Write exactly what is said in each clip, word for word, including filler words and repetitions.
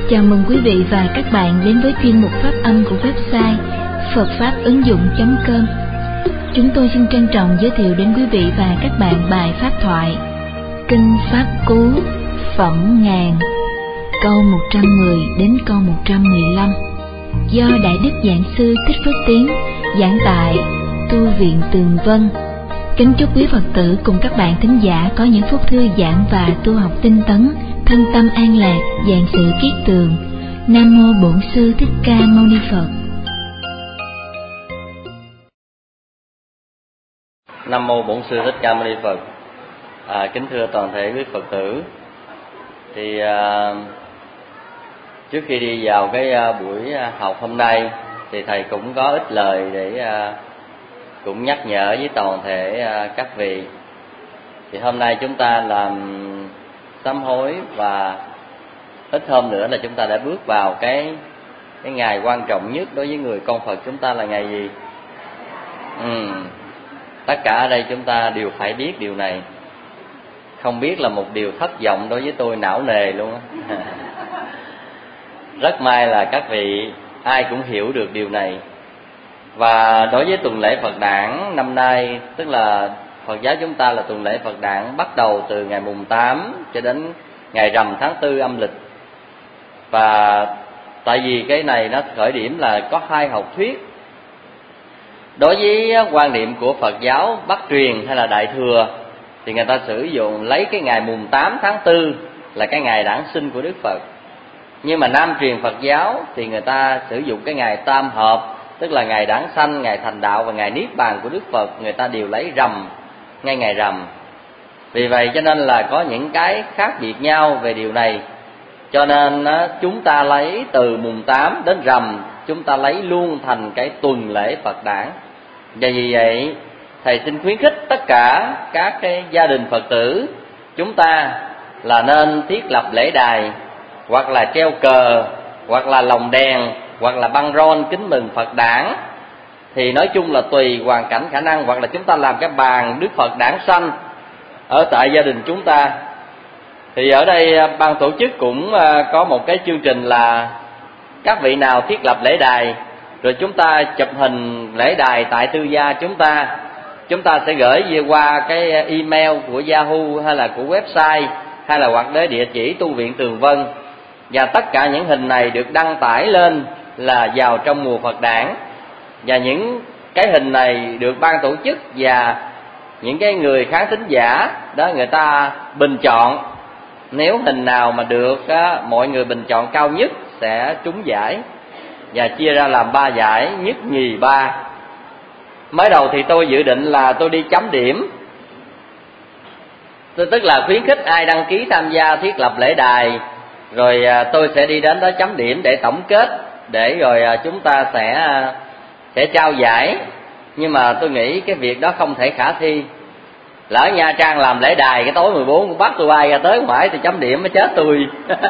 Chào mừng quý vị và các bạn đến với chuyên mục pháp âm của website phật pháp ứng dụng chấm com. Chúng tôi xin trân trọng giới thiệu đến quý vị và các bạn bài pháp thoại Kinh Pháp Cú Phẩm Ngàn, câu một trăm mười đến câu một trăm mười lăm, do Đại Đức Giảng Sư Thích Phước Tiến giảng tại Tu viện Tường Vân. Kính chúc quý Phật tử cùng các bạn thính giả có những phút thư giãn và tu học tinh tấn, thân tâm an lạc, vạn sự kiết tường. Nam mô Bổn Sư Thích Ca Mâu Ni Phật. Nam mô Bổn Sư Thích Ca Mâu Ni Phật. À, kính thưa toàn thể quý Phật tử, thì à, trước khi đi vào cái à, buổi học hôm nay, thì thầy cũng có ít lời để à, cũng nhắc nhở với toàn thể à, các vị. Thì hôm nay chúng ta làm sám hối, và ít hôm nữa là chúng ta đã bước vào cái cái ngày quan trọng nhất đối với người con Phật chúng ta là ngày gì? Ừ. Tất cả ở đây chúng ta đều phải biết điều này. Không biết là một điều thất vọng đối với tôi não nề luôn á. Rất may là các vị ai cũng hiểu được điều này. Và đối với tuần lễ Phật đản năm nay, tức là Phật giáo chúng ta là tuần lễ Phật đản bắt đầu từ ngày mùng tám cho đến ngày rằm tháng tư âm lịch. Và tại vì cái này nó khởi điểm là có hai học thuyết. Đối với quan niệm của Phật giáo Bắc truyền hay là Đại thừa, thì người ta sử dụng lấy cái ngày mùng tám tháng tư là cái ngày đản sinh của Đức Phật. Nhưng mà Nam truyền Phật giáo thì người ta sử dụng cái ngày tam hợp, tức là ngày đản sanh, ngày thành đạo và ngày niết bàn của Đức Phật, người ta đều lấy rằm, ngay ngày rằm. Vì vậy cho nên là có những cái khác biệt nhau về điều này. Cho nên chúng ta lấy từ mùng tám đến rằm, chúng ta lấy luôn thành cái tuần lễ Phật đản. Và vì vậy thầy xin khuyến khích tất cả các cái gia đình Phật tử chúng ta là nên thiết lập lễ đài, hoặc là treo cờ, hoặc là lồng đèn, hoặc là băng rôn kính mừng Phật đản. Thì nói chung là tùy hoàn cảnh khả năng, hoặc là chúng ta làm cái bàn Đức Phật đản sanh ở tại gia đình chúng ta. Thì ở đây ban tổ chức cũng có một cái chương trình là các vị nào thiết lập lễ đài, rồi chúng ta chụp hình lễ đài tại tư gia chúng ta. Chúng ta sẽ gửi về qua cái email của Yahoo hay là của website, hay là hoặc đến địa chỉ Tu viện Tường Vân. Và tất cả những hình này được đăng tải lên là vào trong mùa Phật đản. Và những cái hình này được ban tổ chức và những cái người khán thính giả đó, người ta bình chọn. Nếu hình nào mà được á, mọi người bình chọn cao nhất sẽ trúng giải, và chia ra làm ba giải, nhất nhì ba. Mới đầu thì tôi dự định là tôi đi chấm điểm, tức là khuyến khích ai đăng ký tham gia thiết lập lễ đài, rồi tôi sẽ đi đến đó chấm điểm để tổng kết, để rồi chúng ta sẽ sẽ trao giải. Nhưng mà tôi nghĩ cái việc đó không thể khả thi. Lỡ Nha Trang làm lễ đài cái tối mười bốn cũng bắt tôi bay ra tới ngoài thì chấm điểm mới chết tôi.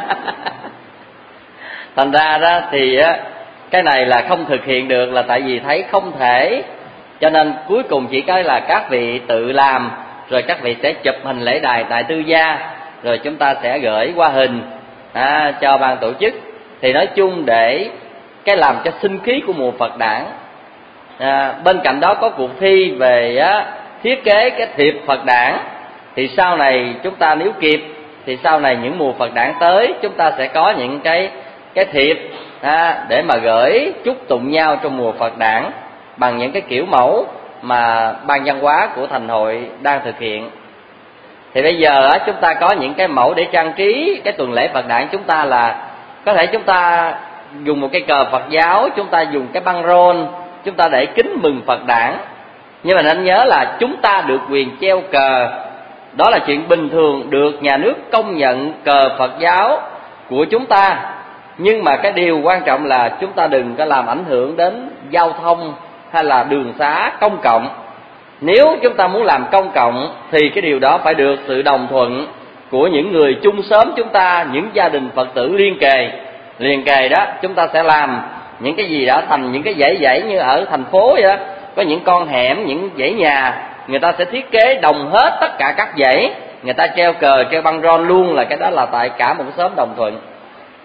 Thành ra đó thì cái này là không thực hiện được, là tại vì thấy không thể. Cho nên cuối cùng chỉ cái là các vị tự làm, rồi các vị sẽ chụp hình lễ đài tại tư gia, rồi chúng ta sẽ gửi qua hình à, cho ban tổ chức. Thì nói chung để cái làm cho sinh khí của mùa Phật đản. À, bên cạnh đó có cuộc thi về á, thiết kế cái thiệp Phật đản. Thì sau này chúng ta nếu kịp, thì sau này những mùa Phật đản tới, chúng ta sẽ có những cái cái thiệp à, để mà gửi chúc tụng nhau trong mùa Phật đản, bằng những cái kiểu mẫu mà ban văn hóa của thành hội đang thực hiện. Thì bây giờ á, chúng ta có những cái mẫu để trang trí cái tuần lễ Phật đản chúng ta, là có thể chúng ta dùng một cái cờ Phật giáo, chúng ta dùng cái băng rôn, chúng ta để kính mừng Phật đản. Nhưng mà nên nhớ là chúng ta được quyền treo cờ, đó là chuyện bình thường, được nhà nước công nhận cờ Phật giáo của chúng ta. Nhưng mà cái điều quan trọng là chúng ta đừng có làm ảnh hưởng đến giao thông hay là đường xá công cộng. Nếu chúng ta muốn làm công cộng thì cái điều đó phải được sự đồng thuận của những người chung xóm chúng ta, những gia đình Phật tử liên kề. Liền kề đó, chúng ta sẽ làm những cái gì đó thành những cái dãy dãy như ở thành phố vậy đó. Có những con hẻm, những dãy nhà, người ta sẽ thiết kế đồng hết tất cả các dãy, người ta treo cờ, treo băng rôn luôn, là cái đó là tại cả một xóm đồng thuận.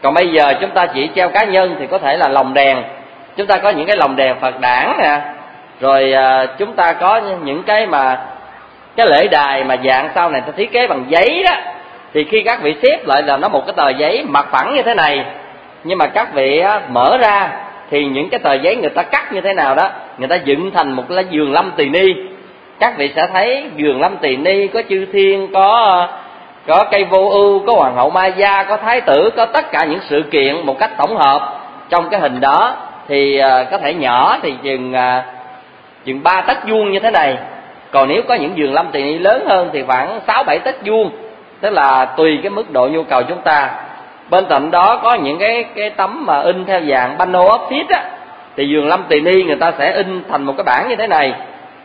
Còn bây giờ chúng ta chỉ treo cá nhân thì có thể là lồng đèn. Chúng ta có những cái lồng đèn Phật đản nè, rồi à, chúng ta có những cái mà cái lễ đài mà dạng sau này ta thiết kế bằng giấy đó, thì khi các vị xếp lại là nó một cái tờ giấy mặt phẳng như thế này, nhưng mà các vị á, mở ra thì những cái tờ giấy người ta cắt như thế nào đó, người ta dựng thành một cái vườn lâm tỳ ni. Các vị sẽ thấy vườn lâm tỳ ni có chư thiên, có có cây vô ưu, có hoàng hậu Ma Gia, có thái tử, có tất cả những sự kiện một cách tổng hợp trong cái hình đó. Thì uh, có thể nhỏ thì chừng uh, chừng ba tấc vuông như thế này. Còn nếu có những vườn lâm tỳ ni lớn hơn thì khoảng sáu bảy tấc vuông, tức là tùy cái mức độ nhu cầu chúng ta. Bên cạnh đó có những cái cái tấm mà in theo dạng pano office á, thì vườn lâm tỳ ni người ta sẽ in thành một cái bảng như thế này.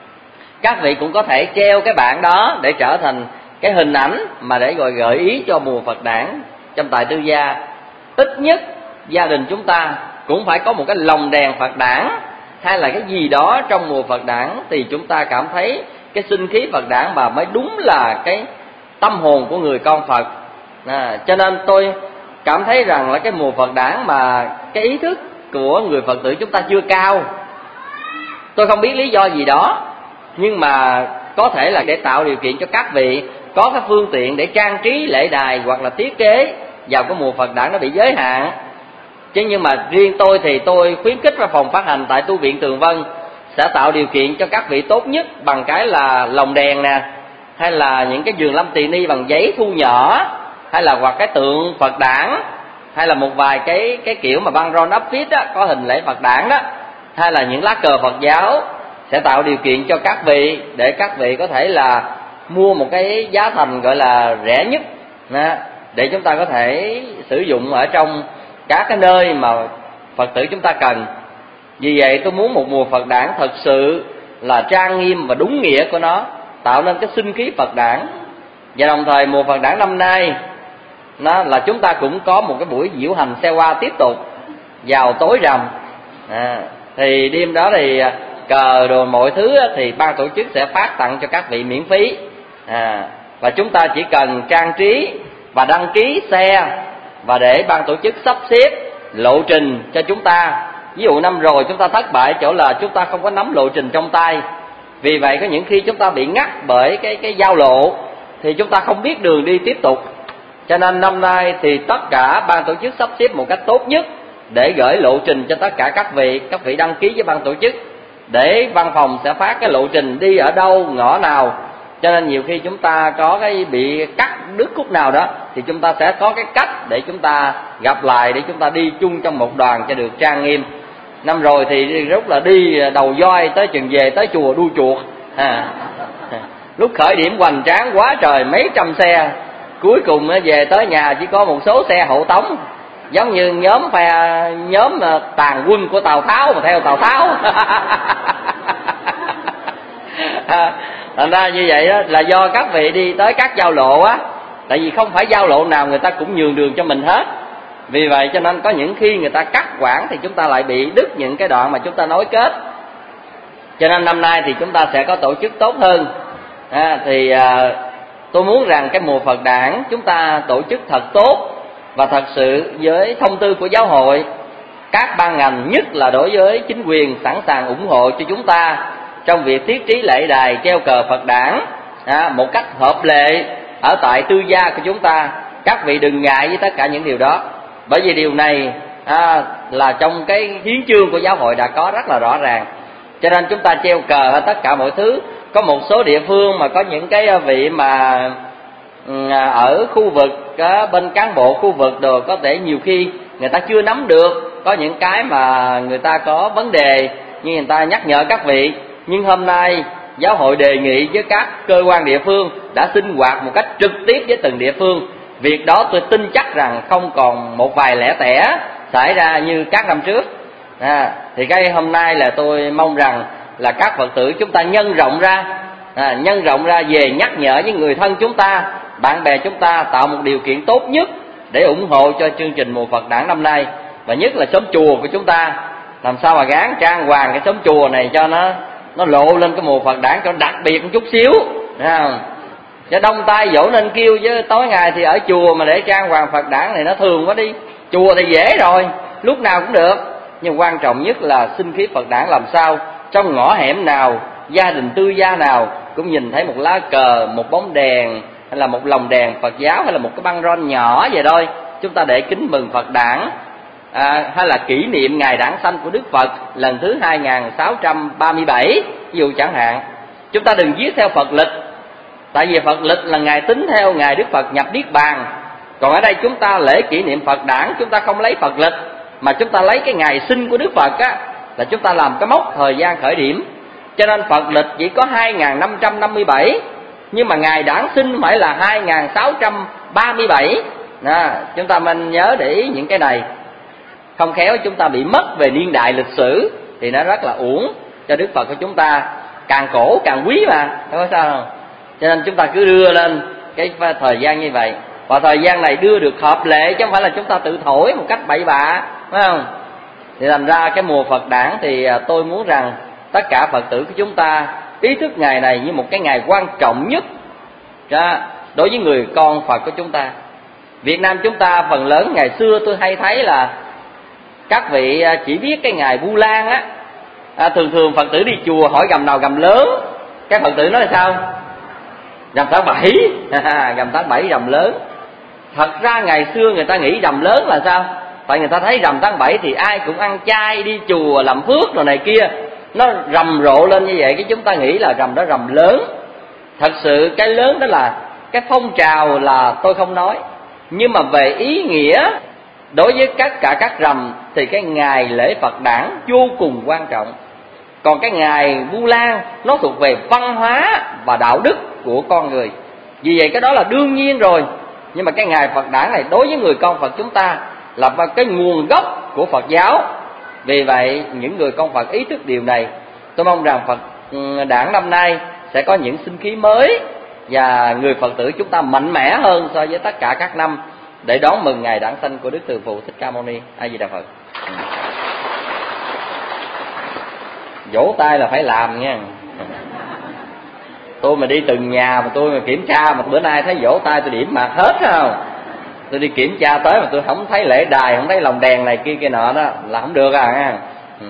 Các vị cũng có thể treo cái bảng đó để trở thành cái hình ảnh mà để gọi gợi ý cho mùa Phật đản trong tại tư gia. Ít nhất gia đình chúng ta cũng phải có một cái lồng đèn Phật đản hay là cái gì đó trong mùa Phật đản, thì chúng ta cảm thấy cái sinh khí Phật đản mà mới đúng là cái tâm hồn của người con Phật. À, cho nên tôi cảm thấy rằng là cái mùa Phật đản mà cái ý thức của người Phật tử chúng ta chưa cao. Tôi không biết lý do gì đó, nhưng mà có thể là để tạo điều kiện cho các vị có cái phương tiện để trang trí lễ đài hoặc là thiết kế vào cái mùa Phật đản nó bị giới hạn. Chứ nhưng mà riêng tôi thì tôi khuyến khích vào phòng phát hành tại tu viện Tường Vân sẽ tạo điều kiện cho các vị tốt nhất bằng cái là lồng đèn nè, hay là những cái vườn lâm tỳ ni bằng giấy thu nhỏ, hay là hoặc cái tượng Phật đản, hay là một vài cái cái kiểu mà băng rôn áp phít á, có hình lễ Phật đản đó, hay là những lá cờ Phật giáo, sẽ tạo điều kiện cho các vị để các vị có thể là mua một cái giá thành gọi là rẻ nhất để chúng ta có thể sử dụng ở trong các cái nơi mà Phật tử chúng ta cần. Vì vậy tôi muốn một mùa Phật đản thật sự là trang nghiêm và đúng nghĩa của nó, tạo nên cái sinh khí Phật đản. Và đồng thời mùa Phật đản năm nay nó là chúng ta cũng có một cái buổi diễu hành xe hoa tiếp tục vào tối rằm. À, thì đêm đó thì cờ đồ mọi thứ thì ban tổ chức sẽ phát tặng cho các vị miễn phí. À, và chúng ta chỉ cần trang trí và đăng ký xe, và để ban tổ chức sắp xếp lộ trình cho chúng ta. Ví dụ năm rồi chúng ta thất bại chỗ là chúng ta không có nắm lộ trình trong tay, vì vậy có những khi chúng ta bị ngắt bởi cái cái giao lộ thì chúng ta không biết đường đi tiếp tục. Cho nên năm nay thì tất cả ban tổ chức sắp xếp một cách tốt nhất để gửi lộ trình cho tất cả các vị. Các vị đăng ký với ban tổ chức để văn phòng sẽ phát cái lộ trình đi ở đâu, ngõ nào. Cho nên nhiều khi chúng ta có cái bị cắt đứt khúc nào đó thì chúng ta sẽ có cái cách để chúng ta gặp lại, để chúng ta đi chung trong một đoàn cho được trang nghiêm. Năm rồi thì rất là đi đầu voi tới chừng về tới chùa đu chuột. À, lúc khởi điểm hoành tráng quá trời, mấy trăm xe, cuối cùng về tới nhà chỉ có một số xe hộ tống, giống như nhóm phe nhóm tàn quân của Tào Tháo mà theo Tào Tháo. À, thành ra như vậy đó là do các vị đi tới các giao lộ á, tại vì không phải giao lộ nào người ta cũng nhường đường cho mình hết. Vì vậy cho nên có những khi người ta cắt quãng thì chúng ta lại bị đứt những cái đoạn mà chúng ta nối kết. Cho nên năm nay thì chúng ta sẽ có tổ chức tốt hơn. À, thì à, tôi muốn rằng cái mùa Phật đản chúng ta tổ chức thật tốt và thật sự với thông tư của giáo hội, các ban ngành nhất là đối với chính quyền sẵn sàng ủng hộ cho chúng ta trong việc thiết trí lễ đài treo cờ Phật đản à, một cách hợp lệ ở tại tư gia của chúng ta. Các vị đừng ngại với tất cả những điều đó, bởi vì điều này à, là trong cái hiến chương của giáo hội đã có rất là rõ ràng. Cho nên chúng ta treo cờ ở tất cả mọi thứ. Có một số địa phương mà có những cái vị mà ở khu vực bên cán bộ khu vực đồ có thể nhiều khi người ta chưa nắm được, có những cái mà người ta có vấn đề nhưng người ta nhắc nhở các vị. Nhưng hôm nay giáo hội đề nghị với các cơ quan địa phương đã sinh hoạt một cách trực tiếp với từng địa phương. Việc đó tôi tin chắc rằng không còn một vài lẻ tẻ xảy ra như các năm trước. À, thì cái hôm nay là tôi mong rằng là các Phật tử chúng ta nhân rộng ra, à, nhân rộng ra về nhắc nhở với người thân chúng ta, bạn bè chúng ta, tạo một điều kiện tốt nhất để ủng hộ cho chương trình mùa Phật đản năm nay. Và nhất là xóm chùa của chúng ta, làm sao mà gán trang hoàng cái xóm chùa này cho nó nó lộ lên cái mùa Phật đản cho đặc biệt một chút xíu, thấy không? Cho đông tay dỗ nên kêu, chứ tối ngày thì ở chùa mà để trang hoàng Phật đản này nó thường quá đi. Chùa thì dễ rồi, lúc nào cũng được, nhưng quan trọng nhất là sinh khí Phật đản làm sao trong ngõ hẻm nào, gia đình tư gia nào cũng nhìn thấy một lá cờ, một bóng đèn, hay là một lồng đèn Phật giáo, hay là một cái băng rôn nhỏ vậy thôi, chúng ta để kính mừng Phật đản, à, hay là kỷ niệm ngày đản sanh của Đức Phật lần thứ hai nghìn sáu trăm ba mươi bảy, ví dụ chẳng hạn. Chúng ta đừng viết theo Phật lịch, tại vì Phật lịch là ngày tính theo ngày Đức Phật nhập Niết Bàn. Còn ở đây chúng ta lễ kỷ niệm Phật đản, chúng ta không lấy Phật lịch, mà chúng ta lấy cái ngày sinh của Đức Phật á, là chúng ta làm cái mốc thời gian khởi điểm. Cho nên Phật lịch chỉ có hai nghìn năm trăm năm mươi bảy, nhưng mà ngày đản sinh phải là hai nghìn sáu trăm ba mươi bảy. À, chúng ta nên nhớ để ý những cái này, không khéo chúng ta bị mất về niên đại lịch sử thì nó rất là uổng cho Đức Phật của chúng ta. Càng cổ càng quý mà, không có sao không? Cho nên chúng ta cứ đưa lên cái thời gian như vậy, và thời gian này đưa được hợp lệ, chứ không phải là chúng ta tự thổi một cách bậy bạ, phải không? Thì thành ra cái mùa Phật đản thì tôi muốn rằng tất cả Phật tử của chúng ta ý thức ngày này như một cái ngày quan trọng nhất đối với người con Phật của chúng ta. Việt Nam chúng ta phần lớn ngày xưa tôi hay thấy là các vị chỉ biết cái ngày Vu Lan á, à, thường thường Phật tử đi chùa hỏi gầm nào gầm lớn, cái Phật tử nói là sao? Rằm tháng bảy, rằm tháng bảy rằm lớn. Thật ra ngày xưa người ta nghĩ rằm lớn là sao? Tại người ta thấy rằm tháng bảy thì ai cũng ăn chay, đi chùa làm phước rồi này kia, nó rầm rộ lên như vậy, cái chúng ta nghĩ là rằm đó rằm lớn. Thật sự cái lớn đó là cái phong trào là tôi không nói, nhưng mà về ý nghĩa đối với tất cả các rằm thì cái ngày lễ Phật đản vô cùng quan trọng. Còn cái ngày Vu Lan nó thuộc về văn hóa và đạo đức của con người, vì vậy cái đó là đương nhiên rồi. Nhưng mà cái ngày Phật đản này đối với người con Phật chúng ta là cái nguồn gốc của Phật giáo. Vì vậy những người con Phật ý thức điều này. Tôi mong rằng Phật đản năm nay sẽ có những sinh khí mới, và người Phật tử chúng ta mạnh mẽ hơn so với tất cả các năm để đón mừng ngày đản sanh của Đức Từ Phụ Thích Ca Mâu Ni. A Di Đà Phật. Vỗ tay là phải làm nha. Tôi mà đi từng nhà mà tôi mà kiểm tra mà bữa nay thấy vỗ tay tôi điểm mặt hết không? Tôi đi kiểm tra tới mà tôi không thấy lễ đài, không thấy lồng đèn này kia kia nọ đó là không được à nha. Ừ.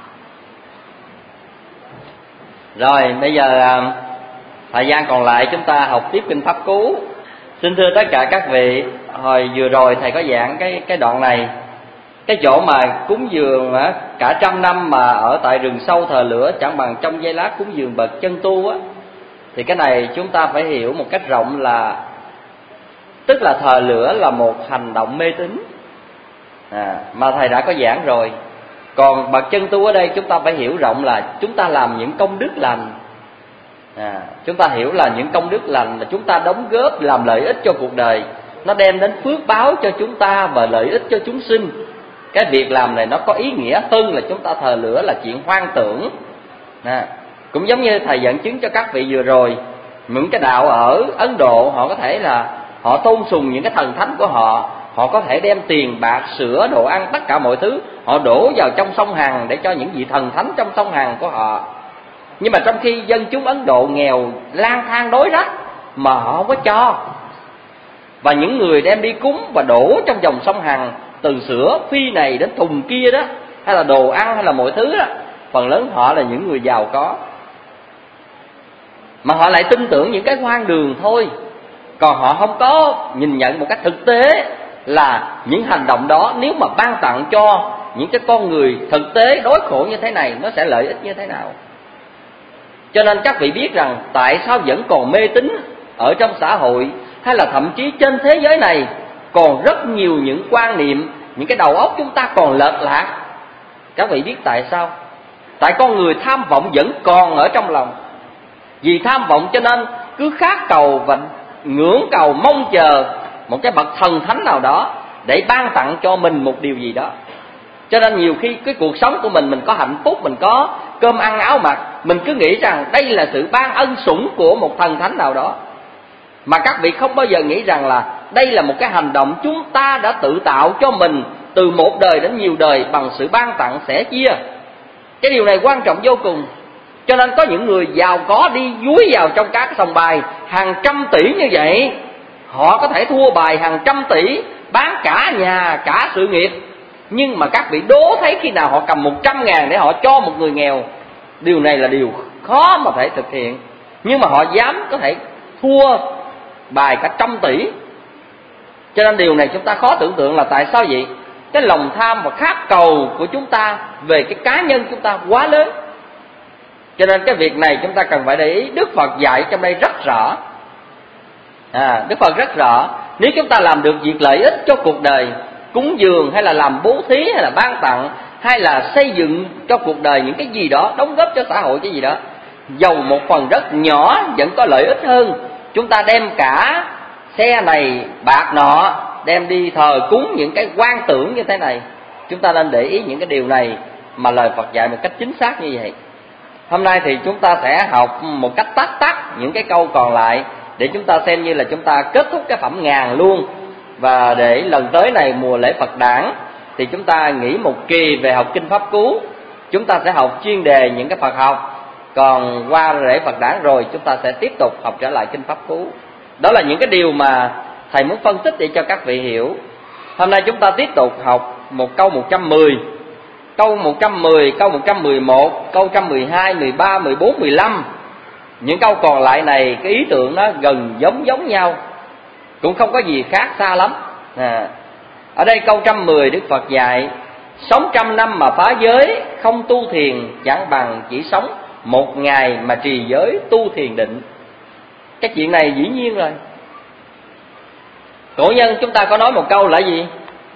Rồi bây giờ thời gian còn lại chúng ta học tiếp kinh Pháp Cú. Xin thưa tất cả các vị, hồi vừa rồi thầy có giảng cái cái đoạn này, cái chỗ mà cúng dường á, cả trăm năm mà ở tại rừng sâu thờ lửa chẳng bằng trong giây lát cúng dường bậc chân tu á, thì cái này chúng ta phải hiểu một cách rộng là tức là thờ lửa là một hành động mê tín, à, mà thầy đã có giảng rồi. Còn bậc chân tu ở đây chúng ta phải hiểu rộng là chúng ta làm những công đức lành, à, chúng ta hiểu là những công đức lành là chúng ta đóng góp làm lợi ích cho cuộc đời, nó đem đến phước báo cho chúng ta và lợi ích cho chúng sinh. Cái việc làm này nó có ý nghĩa hơn là chúng ta thờ lửa là chuyện hoang tưởng, à, cũng giống như thầy dẫn chứng cho các vị vừa rồi, những cái đạo ở Ấn Độ họ có thể là họ tôn sùng những cái thần thánh của họ, họ có thể đem tiền bạc, sữa, đồ ăn, tất cả mọi thứ họ đổ vào trong sông Hằng để cho những vị thần thánh trong sông Hằng của họ. Nhưng mà trong khi dân chúng Ấn Độ nghèo lang thang đói rách mà họ không có cho, và những người đem đi cúng và đổ trong dòng sông Hằng, từ sữa phi này đến thùng kia đó, hay là đồ ăn hay là mọi thứ đó, phần lớn họ là những người giàu có, mà họ lại tin tưởng những cái hoang đường thôi. Còn họ không có nhìn nhận một cách thực tế là những hành động đó nếu mà ban tặng cho những cái con người thực tế đói khổ như thế này, nó sẽ lợi ích như thế nào. Cho nên các vị biết rằng tại sao vẫn còn mê tín ở trong xã hội, hay là thậm chí trên thế giới này còn rất nhiều những quan niệm, những cái đầu óc chúng ta còn lệch lạc. Các vị biết tại sao? Tại con người tham vọng vẫn còn ở trong lòng. Vì tham vọng cho nên cứ khát cầu và ngưỡng cầu mong chờ một cái bậc thần thánh nào đó để ban tặng cho mình một điều gì đó. Cho nên nhiều khi cái cuộc sống của mình, mình có hạnh phúc, mình có cơm ăn áo mặc, mình cứ nghĩ rằng đây là sự ban ân sủng của một thần thánh nào đó. Mà các vị không bao giờ nghĩ rằng là đây là một cái hành động chúng ta đã tự tạo cho mình từ một đời đến nhiều đời bằng sự ban tặng sẻ chia. Cái điều này quan trọng vô cùng. Cho nên có những người giàu có đi dúi vào trong các sòng bài hàng trăm tỷ như vậy, họ có thể thua bài hàng trăm tỷ bán cả nhà, cả sự nghiệp. Nhưng mà các vị đố thấy khi nào họ cầm một trăm ngàn để họ cho một người nghèo. Điều này là điều khó mà thể thực hiện, nhưng mà họ dám có thể thua bài cả trăm tỷ. Cho nên điều này chúng ta khó tưởng tượng là tại sao vậy? Cái lòng tham và khát cầu của chúng ta về cái cá nhân chúng ta quá lớn. Cho nên cái việc này chúng ta cần phải để ý. Đức Phật dạy trong đây rất rõ. à, Đức Phật rất rõ, nếu chúng ta làm được việc lợi ích cho cuộc đời, cúng dường hay là làm bố thí hay là ban tặng, hay là xây dựng cho cuộc đời những cái gì đó, đóng góp cho xã hội cái gì đó, dầu một phần rất nhỏ vẫn có lợi ích hơn chúng ta đem cả xe này bạc nọ đem đi thờ cúng những cái quan tưởng như thế này. Chúng ta nên để ý những cái điều này mà lời Phật dạy một cách chính xác như vậy. Hôm nay thì chúng ta sẽ học một cách tắt tắt những cái câu còn lại, để chúng ta xem như là chúng ta kết thúc cái phẩm ngàn luôn. Và để lần tới này mùa lễ Phật đản thì chúng ta nghỉ một kỳ về học kinh Pháp Cú. Chúng ta sẽ học chuyên đề những cái Phật học. Còn qua lễ Phật đản rồi chúng ta sẽ tiếp tục học trở lại kinh Pháp Cú. Đó là những cái điều mà thầy muốn phân tích để cho các vị hiểu. Hôm nay chúng ta tiếp tục học một câu một trăm mười, câu một trăm mười, câu một trăm mười một, câu một trăm mười hai, mười ba, mười bốn, mười lăm. Những câu còn lại này cái ý tưởng nó gần giống giống nhau, cũng không có gì khác xa lắm. à. Ở đây câu một trăm mười Đức Phật dạy: sống trăm năm mà phá giới, không tu thiền, chẳng bằng chỉ sống một ngày mà trì giới tu thiền định. Cái chuyện này dĩ nhiên rồi. Cổ nhân chúng ta có nói một câu là gì?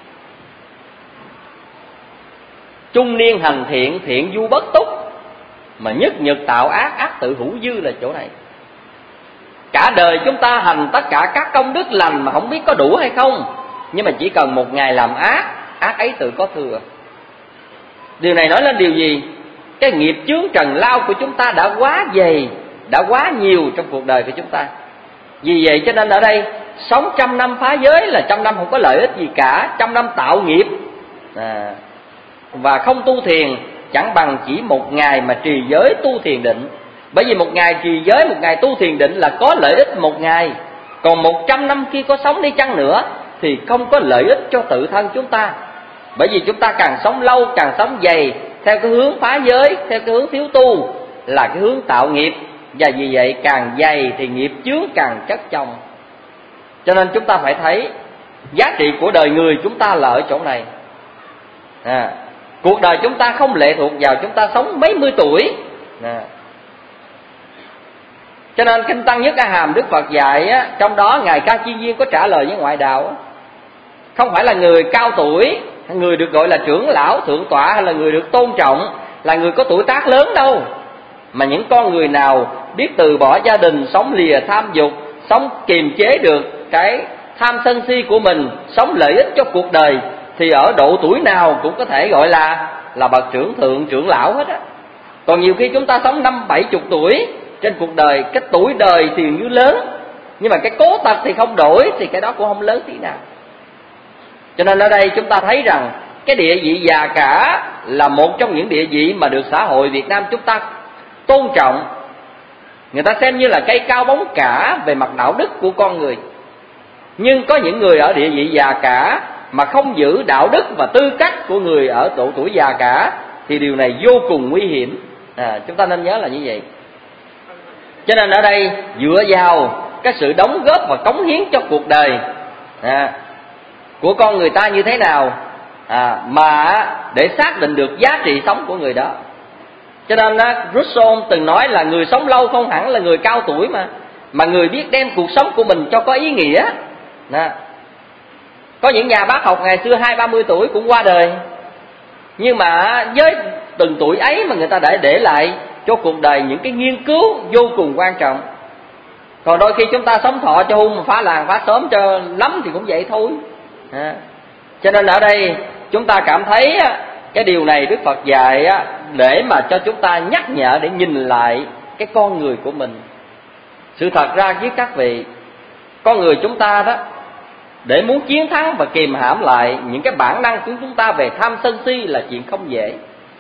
Trung niên hành thiện, thiện du bất túc, mà nhất nhật tạo ác, ác tự hữu dư là chỗ này. Cả đời chúng ta hành tất cả các công đức lành mà không biết có đủ hay không, nhưng mà chỉ cần một ngày làm ác, ác ấy tự có thừa. Điều này nói lên điều gì? Cái nghiệp chướng trần lao của chúng ta đã quá dày, đã quá nhiều trong cuộc đời của chúng ta. Vì vậy cho nên ở đây sống trăm năm phá giới là trăm năm không có lợi ích gì cả, trăm năm tạo nghiệp. à, Và không tu thiền, chẳng bằng chỉ một ngày mà trì giới tu thiền định. Bởi vì một ngày trì giới, một ngày tu thiền định là có lợi ích một ngày. Còn một trăm năm kia có sống đi chăng nữa thì không có lợi ích cho tự thân chúng ta. Bởi vì chúng ta càng sống lâu, càng sống dày theo cái hướng phá giới, theo cái hướng thiếu tu, là cái hướng tạo nghiệp. Và vì vậy càng dày thì nghiệp chướng càng chất chồng. Cho nên chúng ta phải thấy giá trị của đời người chúng ta là ở chỗ này. à, Cuộc đời chúng ta không lệ thuộc vào chúng ta sống mấy mươi tuổi. à. Cho nên kinh Tăng Nhất A Hàm Đức Phật dạy á, trong đó Ngài Ca Chi Viên có trả lời với ngoại đạo á, không phải là người cao tuổi, người được gọi là trưởng lão, thượng tọa, hay là người được tôn trọng, là người có tuổi tác lớn đâu, mà những con người nào biết từ bỏ gia đình, sống lìa tham dục, sống kiềm chế được cái tham sân si của mình, sống lợi ích cho cuộc đời, thì ở độ tuổi nào cũng có thể gọi là là bậc trưởng thượng, trưởng lão hết á. Còn nhiều khi chúng ta sống năm bảy chục tuổi trên cuộc đời, cái tuổi đời thì như lớn, nhưng mà cái cố tật thì không đổi, thì cái đó cũng không lớn tí nào. Cho nên ở đây chúng ta thấy rằng cái địa vị già cả là một trong những địa vị mà được xã hội Việt Nam chúng ta tôn trọng. Người ta xem như là cây cao bóng cả về mặt đạo đức của con người. Nhưng có những người ở địa vị già cả mà không giữ đạo đức và tư cách của người ở độ tuổi già cả, thì điều này vô cùng nguy hiểm. à, Chúng ta nên nhớ là như vậy. Cho nên ở đây dựa vào cái sự đóng góp và cống hiến cho cuộc đời à, của con người ta như thế nào, à, mà để xác định được giá trị sống của người đó. Cho nên á, Rousseau từng nói là người sống lâu không hẳn là người cao tuổi, mà mà người biết đem cuộc sống của mình cho có ý nghĩa. Nè, có những nhà bác học ngày xưa hai ba mươi tuổi cũng qua đời, nhưng mà với từng tuổi ấy mà người ta đã để lại cho cuộc đời những cái nghiên cứu vô cùng quan trọng. Còn đôi khi chúng ta sống thọ cho hung mà phá làng phá xóm cho lắm thì cũng vậy thôi. à. Cho nên ở đây chúng ta cảm thấy cái điều này Đức Phật dạy để mà cho chúng ta nhắc nhở, để nhìn lại cái con người của mình. Sự thật ra với các vị, con người chúng ta đó, để muốn chiến thắng và kiềm hãm lại những cái bản năng của chúng ta về tham sân si là chuyện không dễ.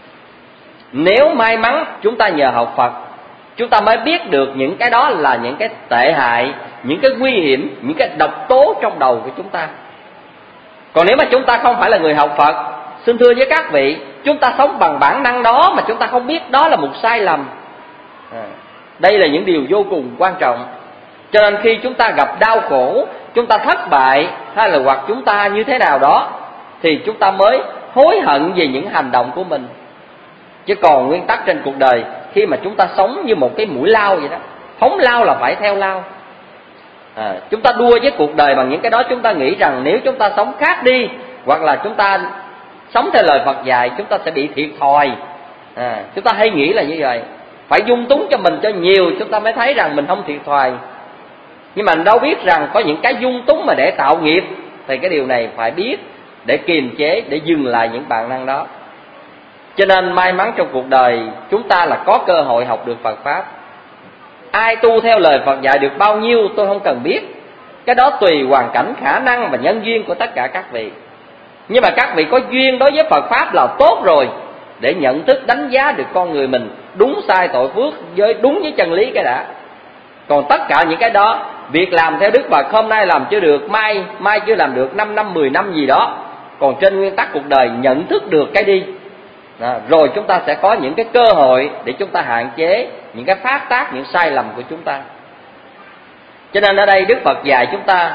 Nếu may mắn chúng ta nhờ học Phật, chúng ta mới biết được những cái đó là những cái tệ hại, những cái nguy hiểm, những cái độc tố trong đầu của chúng ta. Còn nếu mà chúng ta không phải là người học Phật, xin thưa với các vị, chúng ta sống bằng bản năng đó mà chúng ta không biết đó là một sai lầm. à, Đây là những điều vô cùng quan trọng. Cho nên khi chúng ta gặp đau khổ, chúng ta thất bại, hay là hoặc chúng ta như thế nào đó, thì chúng ta mới hối hận về những hành động của mình. Chứ còn nguyên tắc trên cuộc đời, khi mà chúng ta sống như một cái mũi lao vậy đó, phóng lao là phải theo lao. à, Chúng ta đua với cuộc đời bằng những cái đó. Chúng ta nghĩ rằng nếu chúng ta sống khác đi, hoặc là chúng ta sống theo lời Phật dạy, chúng ta sẽ bị thiệt thòi. à, Chúng ta hay nghĩ là như vậy. Phải dung túng cho mình cho nhiều, chúng ta mới thấy rằng mình không thiệt thòi. Nhưng mà đâu biết rằng có những cái dung túng mà để tạo nghiệp, thì cái điều này phải biết để kiềm chế, để dừng lại những bản năng đó. Cho nên may mắn trong cuộc đời chúng ta là có cơ hội học được Phật Pháp. Ai tu theo lời Phật dạy được bao nhiêu tôi không cần biết, cái đó tùy hoàn cảnh, khả năng và nhân duyên của tất cả các vị. Nhưng mà các vị có duyên đối với Phật Pháp là tốt rồi, để nhận thức đánh giá được con người mình đúng sai tội phước với đúng với chân lý cái đã. Còn tất cả những cái đó, việc làm theo Đức Phật hôm nay làm chưa được, mai mai chưa làm được, năm năm mười năm gì đó. Còn trên nguyên tắc cuộc đời nhận thức được cái đi đó, rồi chúng ta sẽ có những cái cơ hội để chúng ta hạn chế những cái phát tác, những sai lầm của chúng ta. Cho nên ở đây Đức Phật dạy chúng ta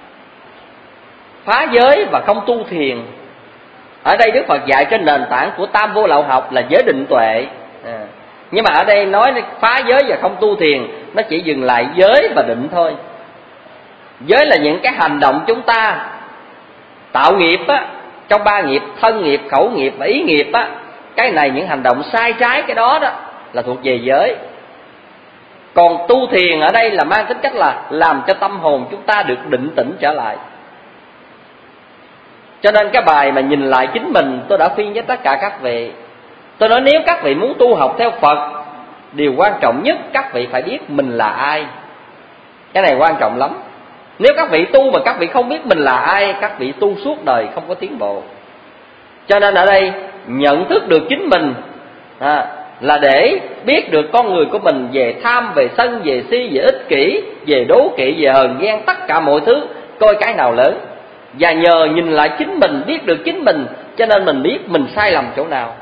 phá giới và không tu thiền. Ở đây Đức Phật dạy trên nền tảng của Tam Vô Lậu học là giới định tuệ. à. Nhưng mà ở đây nói phá giới và không tu thiền, nó chỉ dừng lại giới và định thôi. Giới là những cái hành động chúng ta tạo nghiệp á, trong ba nghiệp, thân nghiệp, khẩu nghiệp và ý nghiệp á. Cái này những hành động sai trái, cái đó đó là thuộc về giới. Còn tu thiền ở đây là mang tính chất là làm cho tâm hồn chúng ta được định tĩnh trở lại. Cho nên cái bài mà nhìn lại chính mình, tôi đã khuyên với tất cả các vị. Tôi nói nếu các vị muốn tu học theo Phật, điều quan trọng nhất các vị phải biết mình là ai. Cái này quan trọng lắm. Nếu các vị tu mà các vị không biết mình là ai, các vị tu suốt đời không có tiến bộ. Cho nên ở đây nhận thức được chính mình à, là để biết được con người của mình về tham, về sân, về si, về ích kỷ, về đố kỵ, về hờn ghen, tất cả mọi thứ, coi cái nào lớn. Và nhờ nhìn lại chính mình, biết được chính mình, cho nên mình biết mình sai lầm chỗ nào.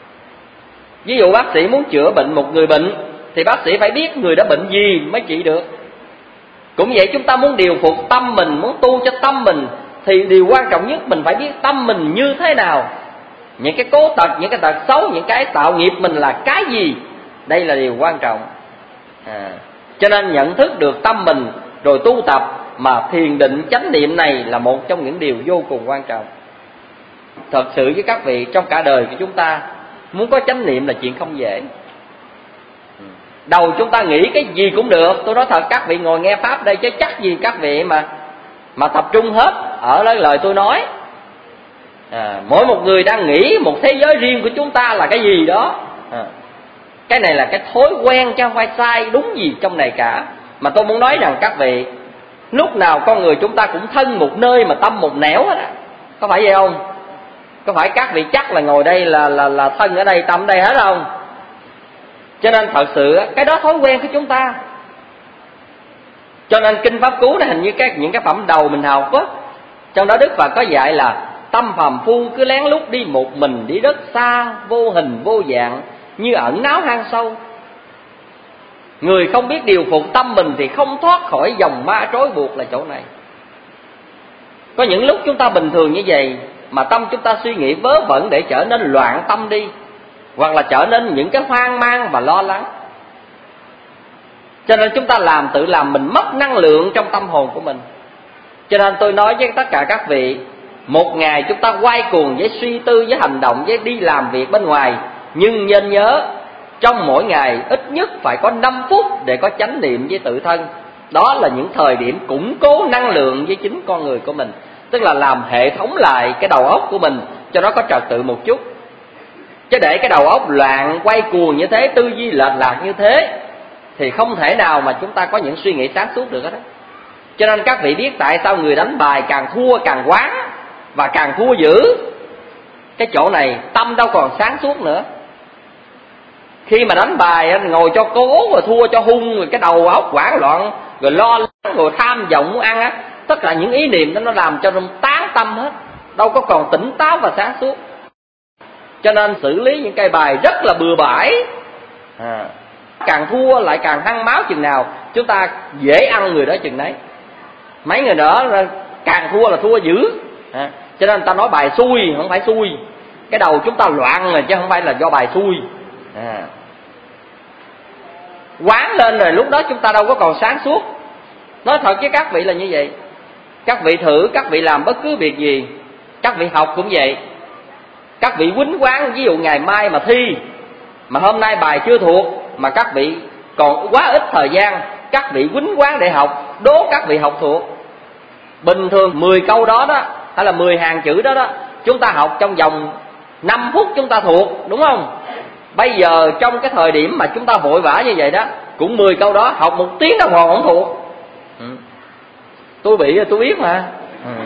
Ví dụ bác sĩ muốn chữa bệnh một người bệnh, thì bác sĩ phải biết người đó bệnh gì mới trị được. Cũng vậy, chúng ta muốn điều phục tâm mình, muốn tu cho tâm mình, thì điều quan trọng nhất mình phải biết tâm mình như thế nào. Những cái cố tật, những cái tật xấu, những cái tạo nghiệp mình là cái gì. Đây là điều quan trọng. à, Cho nên nhận thức được tâm mình rồi tu tập, mà thiền định chánh niệm này là một trong những điều vô cùng quan trọng. Thật sự với các vị, trong cả đời của chúng ta, muốn có chánh niệm là chuyện không dễ. Đầu chúng ta nghĩ cái gì cũng được. Tôi nói thật, các vị ngồi nghe Pháp đây chứ chắc gì các vị mà mà tập trung hết ở lời, lời tôi nói. à, Mỗi một người đang nghĩ một thế giới riêng của chúng ta là cái gì đó. à, Cái này là cái thói quen chứ không phải sai đúng gì trong này cả. Mà tôi muốn nói rằng các vị, lúc nào con người chúng ta cũng thân một nơi mà tâm một nẻo hết á. Có phải vậy không? Có phải các vị chắc là ngồi đây là là là thân ở đây, tâm ở đây hết không? Cho nên thật sự cái đó thói quen của chúng ta. Cho nên kinh Pháp Cú này hình như các những cái phẩm đầu mình học á, trong đó Đức Phật có dạy là tâm phàm phu cứ lén lút đi một mình, đi rất xa, vô hình vô dạng, như ẩn náu hang sâu. Người không biết điều phục tâm mình thì không thoát khỏi dòng ma trói buộc là chỗ này. Có những lúc chúng ta bình thường như vậy mà tâm chúng ta suy nghĩ vớ vẩn để trở nên loạn tâm đi, hoặc là trở nên những cái hoang mang và lo lắng. Cho nên chúng ta làm tự làm mình mất năng lượng trong tâm hồn của mình. Cho nên tôi nói với tất cả các vị, một ngày chúng ta quay cuồng với suy tư, với hành động, với đi làm việc bên ngoài, nhưng nên nhớ trong mỗi ngày ít nhất phải có năm phút để có chánh niệm với tự thân. Đó là những thời điểm củng cố năng lượng với chính con người của mình. Tức là làm hệ thống lại cái đầu óc của mình cho nó có trật tự một chút. Chứ để cái đầu óc loạn quay cuồng như thế, tư duy lệch lạc như thế, thì không thể nào mà chúng ta có những suy nghĩ sáng suốt được hết đó. Cho nên các vị biết tại sao người đánh bài càng thua càng quán và càng thua dữ. Cái chỗ này tâm đâu còn sáng suốt nữa. Khi mà đánh bài ngồi cho cố rồi thua cho hung, rồi cái đầu óc hoảng loạn, rồi lo lắng, rồi tham vọng muốn ăn á, tất cả những ý niệm đó nó làm cho nó tán tâm hết. đâu có còn tỉnh táo và sáng suốt. Cho nên xử lý những cây bài rất là bừa bãi. À, càng thua lại càng hăng máu chừng nào, chúng ta dễ ăn người đó chừng đấy. Mấy người đó càng thua là thua dữ. À, cho nên người ta nói bài xui, không phải xui. Cái đầu chúng ta loạn rồi chứ không phải là do bài xui. À, quán lên rồi lúc đó chúng ta đâu có còn sáng suốt. Nói thật với các vị là như vậy. Các vị thử, các vị làm bất cứ việc gì, các vị học cũng vậy. Các vị quýnh quán, ví dụ ngày mai mà thi, mà hôm nay bài chưa thuộc, mà các vị còn quá ít thời gian, các vị quýnh quán để học, đố các vị học thuộc. Bình thường mười câu đó đó, hay là mười hàng chữ đó đó, chúng ta học trong vòng năm phút chúng ta thuộc, đúng không? Bây giờ trong cái thời điểm mà chúng ta vội vã như vậy đó, cũng mười câu đó, học một tiếng đồng hồ không thuộc. Ừ. Tôi bị tôi biết mà. Ừ.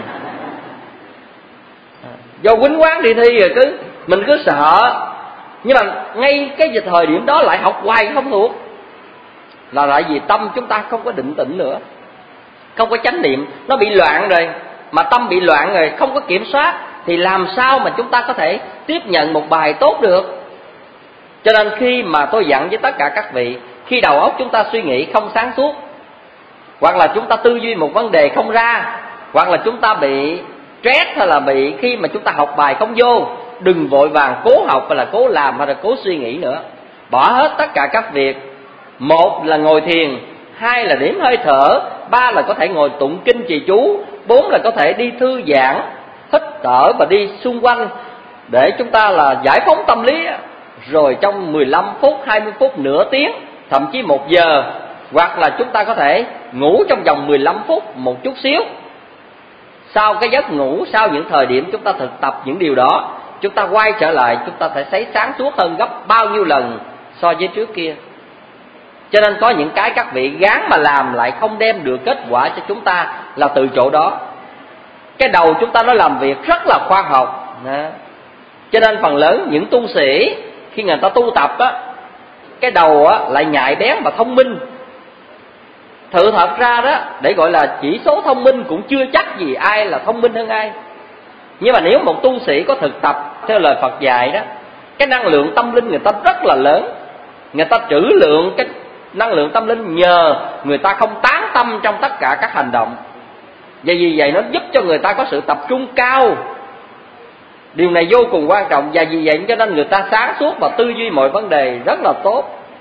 Do quýnh quán đi thi rồi cứ mình cứ sợ. Nhưng mà ngay cái thời điểm đó lại học hoài không thuộc, là tại vì tâm chúng ta không có định tĩnh nữa, không có chánh niệm, nó bị loạn rồi. Mà tâm bị loạn rồi, không có kiểm soát, thì làm sao mà chúng ta có thể tiếp nhận một bài tốt được. Cho nên khi mà tôi dặn với tất cả các vị, khi đầu óc chúng ta suy nghĩ không sáng suốt, hoặc là chúng ta tư duy một vấn đề không ra, hoặc là chúng ta bị stress, hay là bị khi mà chúng ta học bài không vô, đừng vội vàng cố học hay là cố làm hay là cố suy nghĩ nữa. Bỏ hết tất cả các việc. Một là ngồi thiền, hai là đếm hơi thở, ba là có thể ngồi tụng kinh trì chú, bốn là có thể đi thư giãn, hít thở và đi xung quanh để chúng ta là giải phóng tâm lý. Rồi trong mười lăm phút, hai mươi phút, nửa tiếng, thậm chí một giờ, hoặc là chúng ta có thể ngủ trong vòng mười lăm phút một chút xíu. Sau cái giấc ngủ, sau những thời điểm chúng ta thực tập những điều đó, chúng ta quay trở lại, chúng ta sẽ thấy sáng suốt hơn gấp bao nhiêu lần so với trước kia. Cho nên có những cái các vị gán mà làm lại không đem được kết quả cho chúng ta là từ chỗ đó. Cái đầu chúng ta nó làm việc rất là khoa học. Cho nên phần lớn những tu sĩ khi người ta tu tập á, cái đầu á lại nhạy bén và thông minh. Thử thật ra đó, để gọi là chỉ số thông minh cũng chưa chắc gì ai là thông minh hơn ai. Nhưng mà nếu một tu sĩ có thực tập theo lời Phật dạy đó, cái năng lượng tâm linh người ta rất là lớn. Người ta trữ lượng cái năng lượng tâm linh nhờ người ta không tán tâm trong tất cả các hành động. Và vì vậy nó giúp cho người ta có sự tập trung cao. Điều này vô cùng quan trọng. Và vì vậy cho nên người ta sáng suốt và tư duy mọi vấn đề rất là tốt.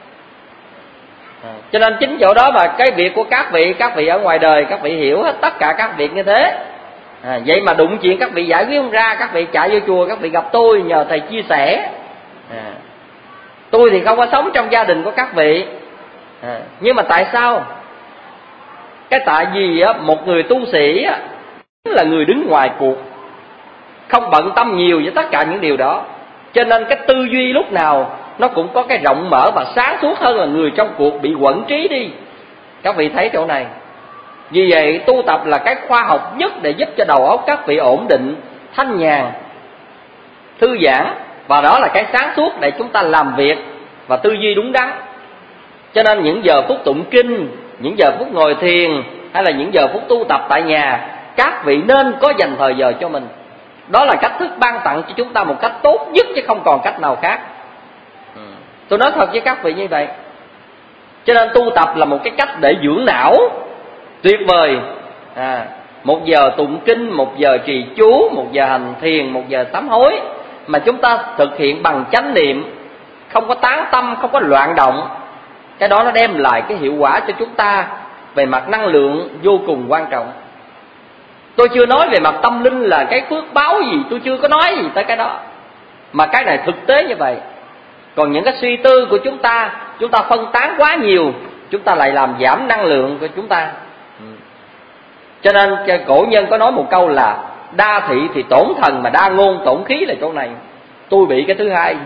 Cho nên chính chỗ đó mà cái việc của các vị, các vị ở ngoài đời, các vị hiểu hết tất cả các việc như thế. À, vậy mà đụng chuyện các vị giải quyết không ra, các vị chạy vô chùa, các vị gặp tôi nhờ thầy chia sẻ. À, tôi thì không có sống trong gia đình của các vị. À, nhưng mà tại sao? Cái tại vì á, một người tu sĩ á, là người đứng ngoài cuộc, không bận tâm nhiều với tất cả những điều đó. Cho nên cái tư duy lúc nào nó cũng có cái rộng mở và sáng suốt hơn là người trong cuộc bị quẩn trí đi. Các vị thấy chỗ này. Vì vậy tu tập là cái khoa học nhất để giúp cho đầu óc các vị ổn định, thanh nhàn, thư giãn. Và đó là cái sáng suốt để chúng ta làm việc và tư duy đúng đắn. Cho nên những giờ phút tụng kinh, những giờ phút ngồi thiền, hay là những giờ phút tu tập tại nhà, các vị nên có dành thời giờ cho mình. Đó là cách thức ban tặng cho chúng ta một cách tốt nhất, chứ không còn cách nào khác. Tôi nói thật với các vị như vậy. Cho nên tu tập là một cái cách để dưỡng não tuyệt vời. À, một giờ tụng kinh, một giờ trì chú, một giờ hành thiền, một giờ sám hối, mà chúng ta thực hiện bằng chánh niệm, không có tán tâm, không có loạn động. Cái đó nó đem lại cái hiệu quả cho chúng ta về mặt năng lượng vô cùng quan trọng. Tôi chưa nói về mặt tâm linh là cái phước báo gì, tôi chưa có nói gì tới cái đó. Mà cái này thực tế như vậy. Còn những cái suy tư của chúng ta, chúng ta phân tán quá nhiều, chúng ta lại làm giảm năng lượng của chúng ta. Cho nên cổ nhân có nói một câu là đa thị thì tổn thần, mà đa ngôn tổn khí, là chỗ này. Tôi bị cái thứ hai.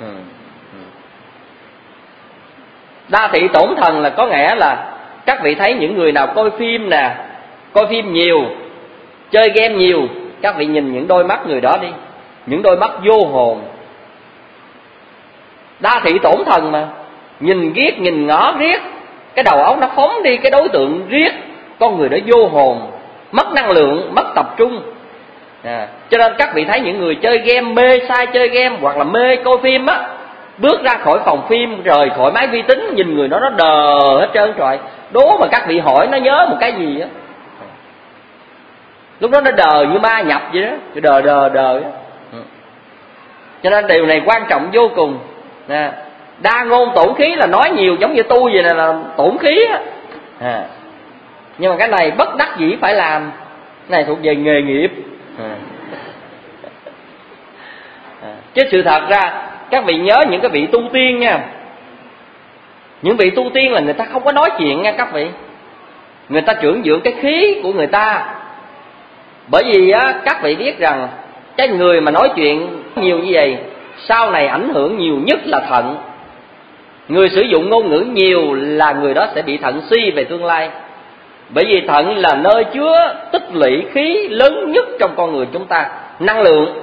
Đa thị tổn thần là có nghĩa là các vị thấy những người nào coi phim nè, coi phim nhiều, chơi game nhiều, các vị nhìn những đôi mắt người đó đi, những đôi mắt vô hồn. Đa thị tổn thần mà, nhìn riết, nhìn ngó riết, cái đầu óc nó phóng đi cái đối tượng riết, con người đó vô hồn, mất năng lượng, mất tập trung. À, cho nên các vị thấy những người chơi game, mê sai chơi game hoặc là mê coi phim á, bước ra khỏi phòng phim, rời khỏi máy vi tính, nhìn người nó nó đờ hết trơn trời. Đố mà các vị hỏi nó nhớ một cái gì á, lúc đó nó đờ như ma nhập vậy đó, đờ đờ đờ đó. Cho nên điều này quan trọng vô cùng. À, đa ngôn tổn khí là nói nhiều giống như tôi vậy này là tổn khí á. À, nhưng mà cái này bất đắc dĩ phải làm, cái này thuộc về nghề nghiệp. À. À, chứ sự thật ra các vị nhớ những cái vị tu tiên nha, những vị tu tiên là người ta không có nói chuyện nha các vị, người ta trưởng dưỡng cái khí của người ta. Bởi vì á, các vị biết rằng cái người mà nói chuyện nhiều như vậy sau này ảnh hưởng nhiều nhất là thận. Người sử dụng ngôn ngữ nhiều là người đó sẽ bị thận suy về tương lai. Bởi vì thận là nơi chứa tích lũy khí lớn nhất trong con người chúng ta, năng lượng.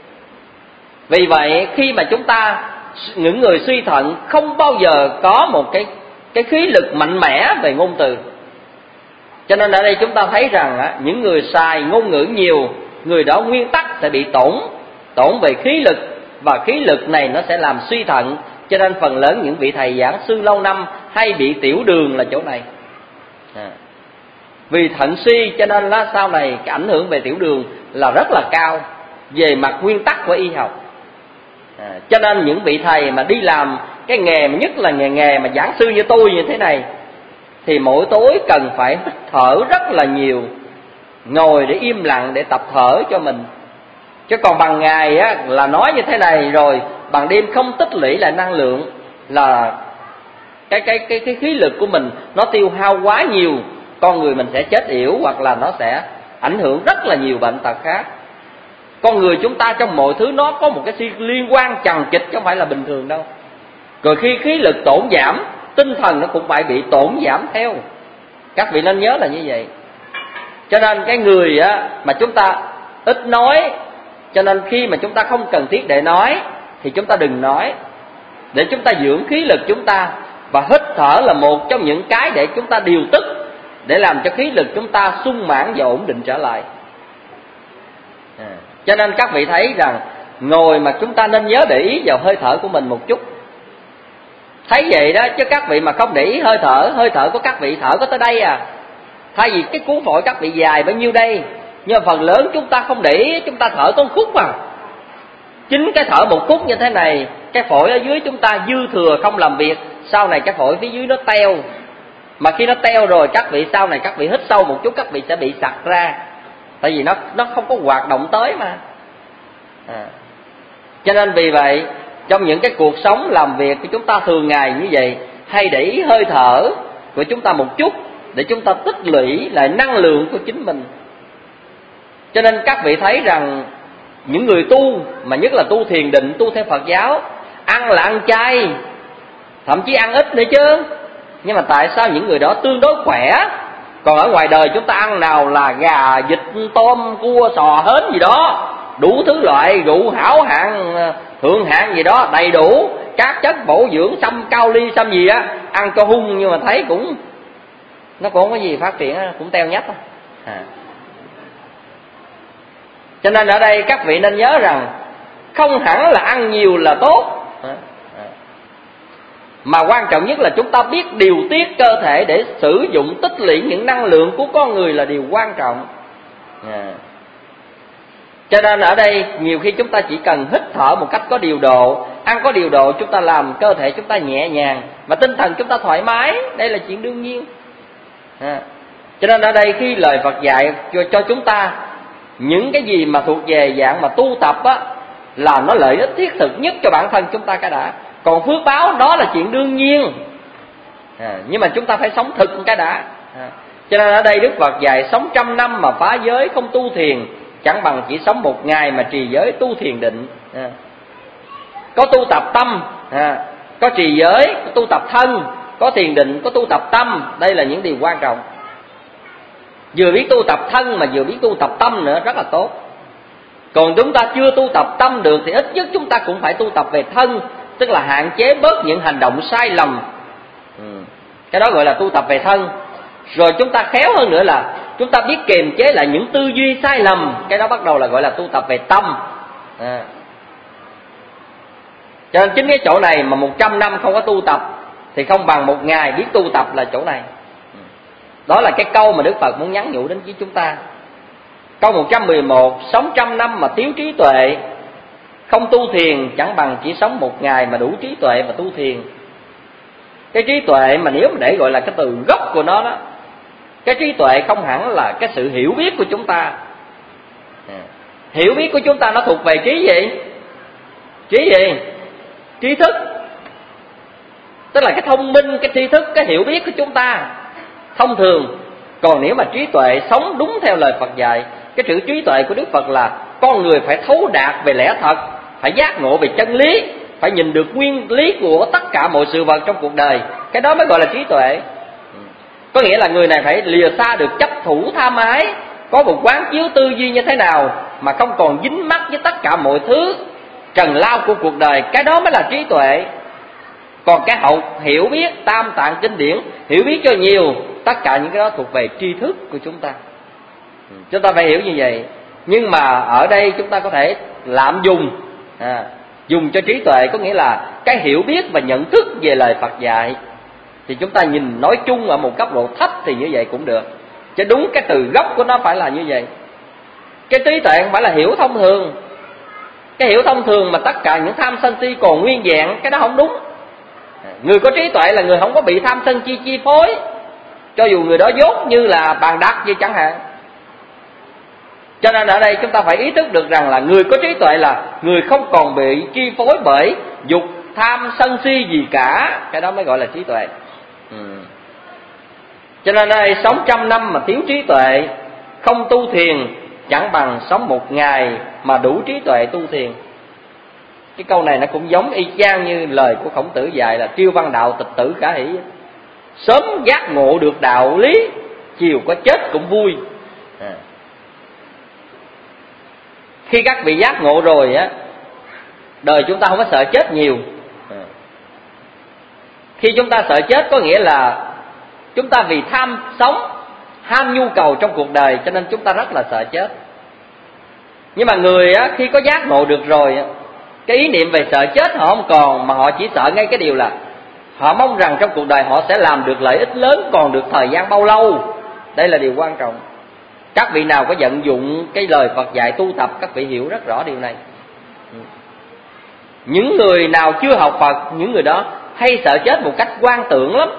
Vì vậy khi mà chúng ta, những người suy thận không bao giờ có một cái, cái khí lực mạnh mẽ về ngôn từ. Cho nên ở đây chúng ta thấy rằng á, những người xài ngôn ngữ nhiều, người đó nguyên tắc sẽ bị tổn, tổn về khí lực. Và khí lực này nó sẽ làm suy thận. Cho nên phần lớn những vị thầy giảng sư lâu năm hay bị tiểu đường là chỗ này. À, vì thận suy cho nên là sau này cái ảnh hưởng về tiểu đường là rất là cao về mặt nguyên tắc của y học. À, cho nên những vị thầy mà đi làm cái nghề, mà nhất là nghề nghề mà giảng sư như tôi như thế này, thì mỗi tối cần phải hít thở rất là nhiều, ngồi để im lặng để tập thở cho mình. Chứ còn bằng ngày á, là nói như thế này rồi bằng đêm không tích lũy lại năng lượng, là cái cái cái cái khí lực của mình nó tiêu hao quá nhiều, con người mình sẽ chết yểu hoặc là nó sẽ ảnh hưởng rất là nhiều bệnh tật khác. Con người chúng ta trong mọi thứ nó có một cái sự liên quan chằng chịt, chứ không phải là bình thường đâu. Rồi khi khí lực tổn giảm, tinh thần nó cũng phải bị tổn giảm theo. Các vị nên nhớ là như vậy. Cho nên cái người á, mà chúng ta ít nói, cho nên khi mà chúng ta không cần thiết để nói thì chúng ta đừng nói, để chúng ta dưỡng khí lực chúng ta. Và hít thở là một trong những cái để chúng ta điều tức, để làm cho khí lực chúng ta sung mãn và ổn định trở lại. À, cho nên các vị thấy rằng ngồi mà chúng ta nên nhớ để ý vào hơi thở của mình một chút. Thấy vậy đó, chứ các vị mà không để ý hơi thở, hơi thở của các vị thở có tới đây à. Thay vì cái cuốn phổi các vị dài bao nhiêu đây, nhưng mà phần lớn chúng ta không để ý, chúng ta thở có một khúc à. Chính cái thở một khúc như thế này, cái phổi ở dưới chúng ta dư thừa không làm việc, sau này cái phổi phía dưới nó teo. Mà khi nó teo rồi, các vị sau này các vị hít sâu một chút, các vị sẽ bị sặc ra. Tại vì nó nó không có hoạt động tới mà. À, cho nên vì vậy trong những cái cuộc sống làm việc của chúng ta thường ngày như vậy, hay để ý hơi thở của chúng ta một chút, để chúng ta tích lũy lại năng lượng của chính mình. Cho nên các vị thấy rằng những người tu, mà nhất là tu thiền định, tu theo Phật giáo, ăn là ăn chay, thậm chí ăn ít nữa chứ. Nhưng mà tại sao những người đó tương đối khỏe? Còn ở ngoài đời chúng ta ăn nào là gà, vịt, tôm, cua, sò, hến gì đó, đủ thứ loại, rượu hảo hạng, thượng hạng gì đó, đầy đủ các chất bổ dưỡng, xăm cao ly, xăm gì á, ăn cho hung, nhưng mà thấy cũng nó cũng không có gì phát triển, cũng teo nhách. À, cho nên ở đây các vị nên nhớ rằng không hẳn là ăn nhiều là tốt, mà quan trọng nhất là chúng ta biết điều tiết cơ thể để sử dụng tích lũy những năng lượng của con người là điều quan trọng. À, cho nên ở đây nhiều khi chúng ta chỉ cần hít thở một cách có điều độ, ăn có điều độ, chúng ta làm cơ thể chúng ta nhẹ nhàng và tinh thần chúng ta thoải mái, đây là chuyện đương nhiên. À, cho nên ở đây khi lời Phật dạy cho, cho chúng ta những cái gì mà thuộc về dạng mà tu tập á, là nó lợi ích thiết thực nhất cho bản thân chúng ta cái đã. Còn phước báo đó là chuyện đương nhiên. À, nhưng mà chúng ta phải sống thực cái đã. À, cho nên ở đây Đức Phật dạy sống trăm năm mà phá giới không tu thiền, chẳng bằng chỉ sống một ngày mà trì giới tu thiền định. À, có tu tập tâm, à, có trì giới, có tu tập thân, có thiền định, có tu tập tâm. Đây là những điều quan trọng. Vừa biết tu tập thân mà vừa biết tu tập tâm nữa, rất là tốt. Còn chúng ta chưa tu tập tâm được thì ít nhất chúng ta cũng phải tu tập về thân, tức là hạn chế bớt những hành động sai lầm. Ừ, cái đó gọi là tu tập về thân. Rồi chúng ta khéo hơn nữa là chúng ta biết kiềm chế lại những tư duy sai lầm, cái đó bắt đầu là gọi là tu tập về tâm. À. Cho nên chính cái chỗ này mà một trăm năm không có tu tập thì không bằng một ngày biết tu tập là chỗ này. Đó là cái câu mà Đức Phật muốn nhắn nhủ đến với chúng ta. Câu một trăm mười một, sống trăm năm mà thiếu trí tuệ, không tu thiền chẳng bằng chỉ sống một ngày mà đủ trí tuệ và tu thiền. Cái trí tuệ mà nếu mà để gọi là cái từ gốc của nó đó, cái trí tuệ không hẳn là cái sự hiểu biết của chúng ta. Hiểu biết của chúng ta nó thuộc về trí gì? Trí gì? Trí thức. Tức là cái thông minh, cái tri thức, cái hiểu biết của chúng ta thông thường. Còn nếu mà trí tuệ sống đúng theo lời Phật dạy, cái chữ trí tuệ của Đức Phật là con người phải thấu đạt về lẽ thật, phải giác ngộ về chân lý, phải nhìn được nguyên lý của tất cả mọi sự vật trong cuộc đời. Cái đó mới gọi là trí tuệ. Có nghĩa là người này phải lìa xa được chấp thủ tham ái, có một quán chiếu tư duy như thế nào mà không còn dính mắc với tất cả mọi thứ trần lao của cuộc đời. Cái đó mới là trí tuệ. Còn cái hậu hiểu biết tam tạng kinh điển, hiểu biết cho nhiều, tất cả những cái đó thuộc về tri thức của chúng ta. Chúng ta phải hiểu như vậy. Nhưng mà ở đây chúng ta có thể lạm dùng, à, dùng cho trí tuệ, có nghĩa là cái hiểu biết và nhận thức về lời Phật dạy. Thì chúng ta nhìn nói chung ở một cấp độ thấp thì như vậy cũng được, chứ đúng cái từ gốc của nó phải là như vậy. Cái trí tuệ không phải là hiểu thông thường. Cái hiểu thông thường mà tất cả những tham sân si còn nguyên vẹn, cái đó không đúng. Người có trí tuệ là người không có bị tham sân chi chi phối, cho dù người đó dốt như là bàn đắc vậy chẳng hạn. Cho nên ở đây chúng ta phải ý thức được rằng là người có trí tuệ là người không còn bị chi phối bởi dục tham sân si gì cả. Cái đó mới gọi là trí tuệ. ừ. Cho nên ở đây sống trăm năm mà thiếu trí tuệ, không tu thiền chẳng bằng sống một ngày mà đủ trí tuệ tu thiền. Cái câu này nó cũng giống y chang như lời của Khổng Tử dạy là triêu văn đạo tịch tử khả hỷ. Sớm giác ngộ được đạo lý, chiều có chết cũng vui. à. Khi các vị giác ngộ rồi á, đời chúng ta không có sợ chết nhiều. à. Khi chúng ta sợ chết có nghĩa là chúng ta vì tham sống, ham nhu cầu trong cuộc đời, cho nên chúng ta rất là sợ chết. Nhưng mà người á, khi có giác ngộ được rồi á, cái ý niệm về sợ chết họ không còn, mà họ chỉ sợ ngay cái điều là họ mong rằng trong cuộc đời họ sẽ làm được lợi ích lớn, còn được thời gian bao lâu. Đây là điều quan trọng. Các vị nào có vận dụng cái lời Phật dạy tu tập, các vị hiểu rất rõ điều này. Những người nào chưa học Phật, những người đó hay sợ chết một cách quan tưởng lắm.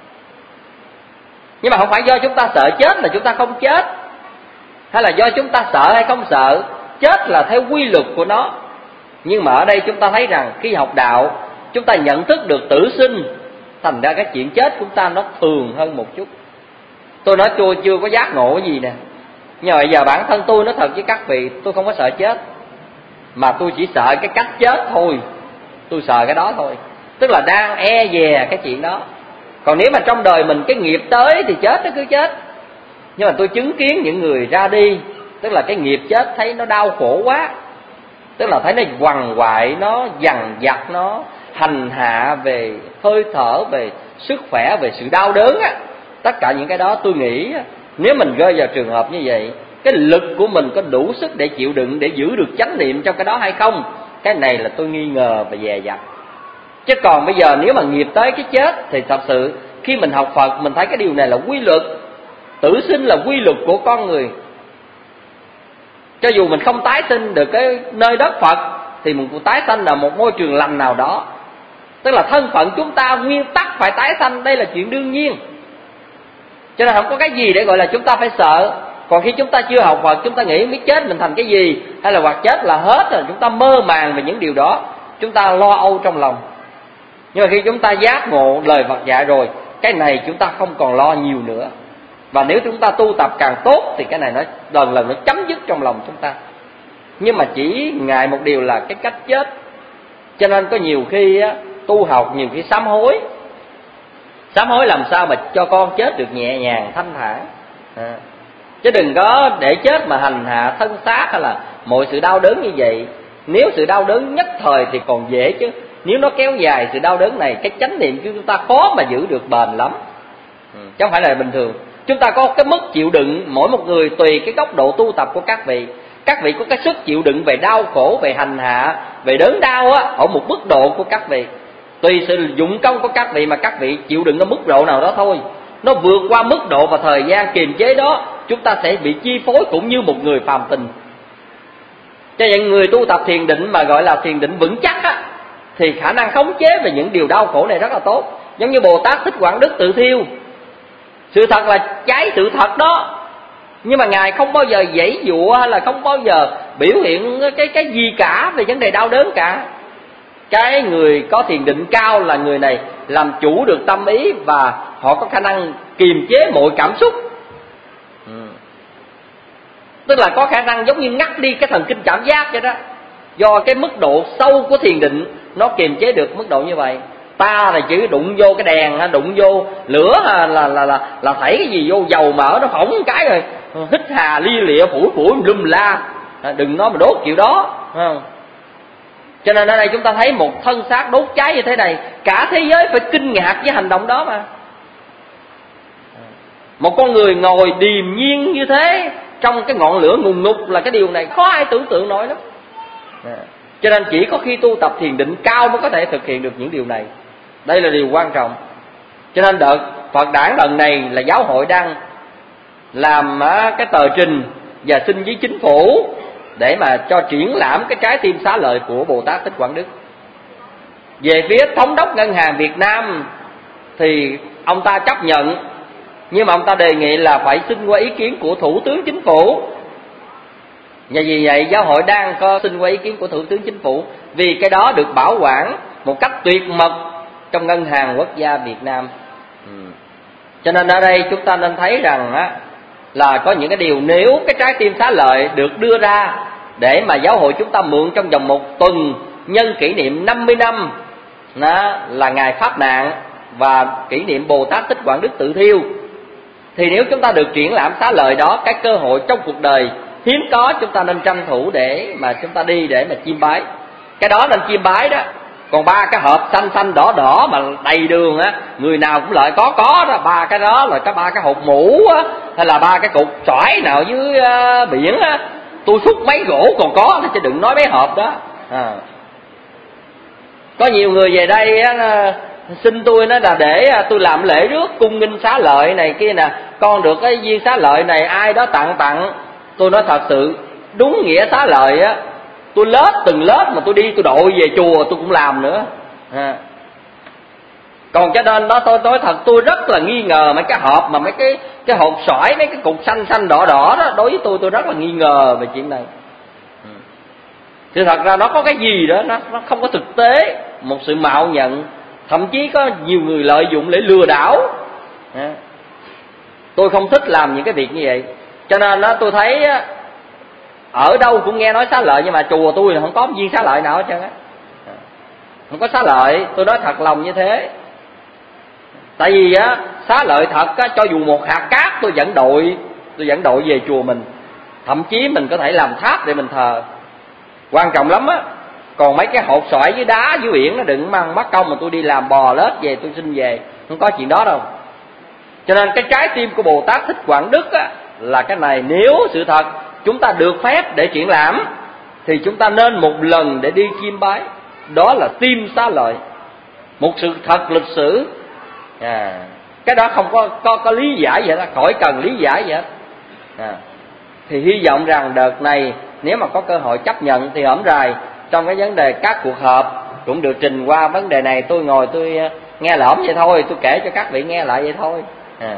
Nhưng mà không phải do chúng ta sợ chết là chúng ta không chết, hay là do chúng ta sợ hay không sợ. Chết là theo quy luật của nó. Nhưng mà ở đây chúng ta thấy rằng khi học đạo, chúng ta nhận thức được tử sinh, thành ra cái chuyện chết của chúng ta nó thường hơn một chút. Tôi nói tôi chưa có giác ngộ gì nè, nhưng mà bây giờ bản thân tôi nói thật với các vị, tôi không có sợ chết, mà tôi chỉ sợ cái cách chết thôi. Tôi sợ cái đó thôi, tức là đang e dè cái chuyện đó. Còn nếu mà trong đời mình cái nghiệp tới thì chết nó cứ chết. Nhưng mà tôi chứng kiến những người ra đi, tức là cái nghiệp chết thấy nó đau khổ quá, tức là thấy nó quằn quại, nó dằn vặt, nó hành hạ về hơi thở, về sức khỏe, về sự đau đớn á. Tất cả những cái đó tôi nghĩ nếu mình rơi vào trường hợp như vậy, cái lực của mình có đủ sức để chịu đựng, để giữ được chánh niệm trong cái đó hay không, cái này là tôi nghi ngờ và dè dặt. Chứ còn bây giờ nếu mà nghiệp tới cái chết thì thật sự khi mình học Phật mình thấy cái điều này là quy luật. Tử sinh là quy luật của con người. Cho dù mình không tái sinh được cái nơi đất Phật thì mình cũng tái sanh ở một môi trường lành nào đó. Tức là thân phận chúng ta nguyên tắc phải tái sanh, đây là chuyện đương nhiên. Cho nên không có cái gì để gọi là chúng ta phải sợ. Còn khi chúng ta chưa học Phật, chúng ta nghĩ biết chết mình thành cái gì, hay là hoặc chết là hết rồi, chúng ta mơ màng về những điều đó, chúng ta lo âu trong lòng. Nhưng mà khi chúng ta giác ngộ lời Phật dạy rồi, cái này chúng ta không còn lo nhiều nữa. Và nếu chúng ta tu tập càng tốt thì cái này nó lần lần nó chấm dứt trong lòng chúng ta. Nhưng mà chỉ ngại một điều là cái cách chết. Cho nên có nhiều khi á, tu học nhiều khi sám hối. Sám hối làm sao mà cho con chết được nhẹ nhàng thanh thản. à. Chứ đừng có để chết mà hành hạ thân xác hay là mọi sự đau đớn như vậy. Nếu sự đau đớn nhất thời thì còn dễ, chứ nếu nó kéo dài sự đau đớn này, cái chánh niệm của chúng ta khó mà giữ được bền lắm. ừ. Chứ không phải là bình thường. Chúng ta có cái mức chịu đựng, mỗi một người tùy cái góc độ tu tập của các vị. Các vị có cái sức chịu đựng về đau khổ, về hành hạ, về đớn đau á, ở một mức độ của các vị. Tùy sự dụng công của các vị mà các vị chịu đựng ở mức độ nào đó thôi. Nó vượt qua mức độ và thời gian kiềm chế đó, chúng ta sẽ bị chi phối cũng như một người phàm tình. Cho những người tu tập thiền định mà gọi là thiền định vững chắc á, thì khả năng khống chế về những điều đau khổ này rất là tốt. Giống như Bồ Tát Thích Quảng Đức tự thiêu, sự thật là cháy sự thật đó, nhưng mà Ngài không bao giờ giãy giụa hay là không bao giờ biểu hiện cái cái gì cả về vấn đề đau đớn cả. Cái người có thiền định cao là người này làm chủ được tâm ý và họ có khả năng kiềm chế mọi cảm xúc. ừ. Tức là có khả năng giống như ngắt đi cái thần kinh cảm giác vậy đó. Do cái mức độ sâu của thiền định nó kiềm chế được mức độ như vậy. Ta là chỉ đụng vô cái đèn, đụng vô lửa là là là là, là thấy cái gì vô dầu mỡ nó phỏng cái rồi hít hà lia lịa phủi phủi lum la, đừng nói mà đốt kiểu đó, không? Cho nên ở đây chúng ta thấy một thân xác đốt cháy như thế này, cả thế giới phải kinh ngạc với hành động đó mà. Một con người ngồi điềm nhiên như thế trong cái ngọn lửa ngùn ngụt là cái điều này khó ai tưởng tượng nổi lắm. Cho nên chỉ có khi tu tập thiền định cao mới có thể thực hiện được những điều này. Đây là điều quan trọng. Cho nên đợt Phật đản lần này là giáo hội đang làm cái tờ trình và xin với chính phủ để mà cho triển lãm cái trái tim xá lợi của Bồ Tát Thích Quảng Đức. Về phía thống đốc ngân hàng Việt Nam thì ông ta chấp nhận, nhưng mà ông ta đề nghị là phải xin qua ý kiến của Thủ tướng Chính phủ. Và vì vậy giáo hội đang có xin qua ý kiến của Thủ tướng Chính phủ, vì cái đó được bảo quản một cách tuyệt mật trong ngân hàng quốc gia Việt Nam. ừ. Cho nên ở đây chúng ta nên thấy rằng á, là có những cái điều nếu cái trái tim xá lợi được đưa ra để mà giáo hội chúng ta mượn trong vòng một tuần nhân kỷ niệm năm mươi năm đó, là ngày pháp nạn và kỷ niệm Bồ Tát Thích Quảng Đức tự thiêu, thì nếu chúng ta được triển lãm xá lợi đó, cái cơ hội trong cuộc đời hiếm có, chúng ta nên tranh thủ để mà chúng ta đi để mà chiêm bái. Cái đó nên chiêm bái đó. Còn ba cái hộp xanh xanh đỏ đỏ mà đầy đường á, người nào cũng lợi có có đó, ba cái đó là cái ba cái hộp mũ á, hay là ba cái cục xoải nào dưới uh, biển á, tôi xúc mấy gỗ còn có chứ đừng nói mấy hộp đó. À. Có nhiều người về đây á, xin tôi nó là để tôi làm lễ rước cung nghinh xá lợi này kia nè, con được cái viên xá lợi này ai đó tặng tặng. Tôi nói thật sự đúng nghĩa xá lợi á, tôi lết từng lết mà tôi đi tôi đội về chùa tôi cũng làm nữa. À. Còn cho nên đó tôi nói thật tôi rất là nghi ngờ mấy cái hộp mà mấy cái cái hộp xoải, mấy cái cục xanh xanh đỏ đỏ đó, đối với tôi tôi rất là nghi ngờ về chuyện này. Thì thật ra nó có cái gì đó nó nó không có thực tế, một sự mạo nhận, thậm chí có nhiều người lợi dụng để lừa đảo. À. Tôi không thích làm những cái việc như vậy. Cho nên đó tôi thấy ở đâu cũng nghe nói xá lợi, nhưng mà chùa tôi không có viên xá lợi nào hết trơn á, không có xá lợi. Tôi nói thật lòng như thế. Tại vì á xá lợi thật á, cho dù một hạt cát tôi vẫn đội tôi vẫn đội về chùa mình, thậm chí mình có thể làm tháp để mình thờ, quan trọng lắm á. Còn mấy cái hột xoải dưới đá dưới biển nó đừng mang mất công mà tôi đi làm bò lết về tôi xin về, không có chuyện đó đâu. Cho nên cái trái tim của Bồ Tát Thích Quảng Đức á, là cái này. Nếu sự thật chúng ta được phép để triển lãm thì chúng ta nên một lần để đi chiêm bái. Đó là tim xá lợi, một sự thật lịch sử. À, cái đó không có, có, có lý giải vậy đó, khỏi cần lý giải vậy hết. À, thì hy vọng rằng đợt này nếu mà có cơ hội chấp nhận thì hổm rày trong cái vấn đề các cuộc họp cũng được trình qua vấn đề này. Tôi ngồi tôi nghe lỏm vậy thôi, tôi kể cho các vị nghe lại vậy thôi. À.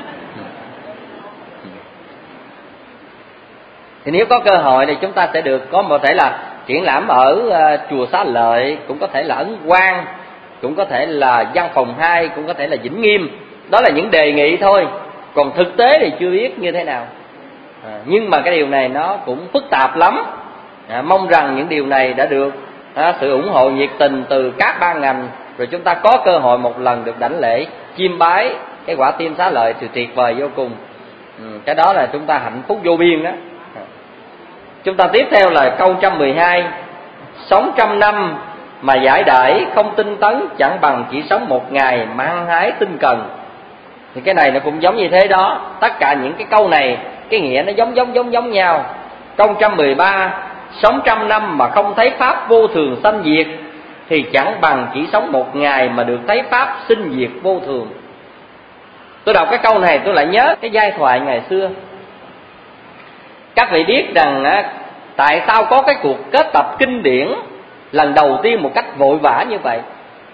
Thì nếu có cơ hội thì chúng ta sẽ được có một thể là triển lãm ở uh, chùa Xá Lợi, cũng có thể là Ấn Quang, cũng có thể là Văn Phòng hai, cũng có thể là Vĩnh Nghiêm. Đó là những đề nghị thôi, còn thực tế thì chưa biết như thế nào. À, nhưng mà cái điều này nó cũng phức tạp lắm. À, mong rằng những điều này đã được à, sự ủng hộ nhiệt tình từ các ban ngành, rồi chúng ta có cơ hội một lần được đảnh lễ chiêm bái cái quả tim xá lợi thì tuyệt vời vô cùng. Ừ, cái đó là chúng ta hạnh phúc vô biên đó. À. Chúng ta tiếp theo là câu một trăm mười hai. Sống trăm năm mà giải đãi không tinh tấn, chẳng bằng chỉ sống một ngày mà hăng hái tinh cần. Thì cái này nó cũng giống như thế đó. Tất cả những cái câu này cái nghĩa nó giống giống giống giống nhau. Câu một trăm mười ba: sống trăm năm mà không thấy pháp vô thường sanh diệt, thì chẳng bằng chỉ sống một ngày mà được thấy pháp sinh diệt vô thường. Tôi đọc cái câu này tôi lại nhớ cái giai thoại ngày xưa. Các vị biết rằng tại sao có cái cuộc kết tập kinh điển lần đầu tiên một cách vội vã như vậy?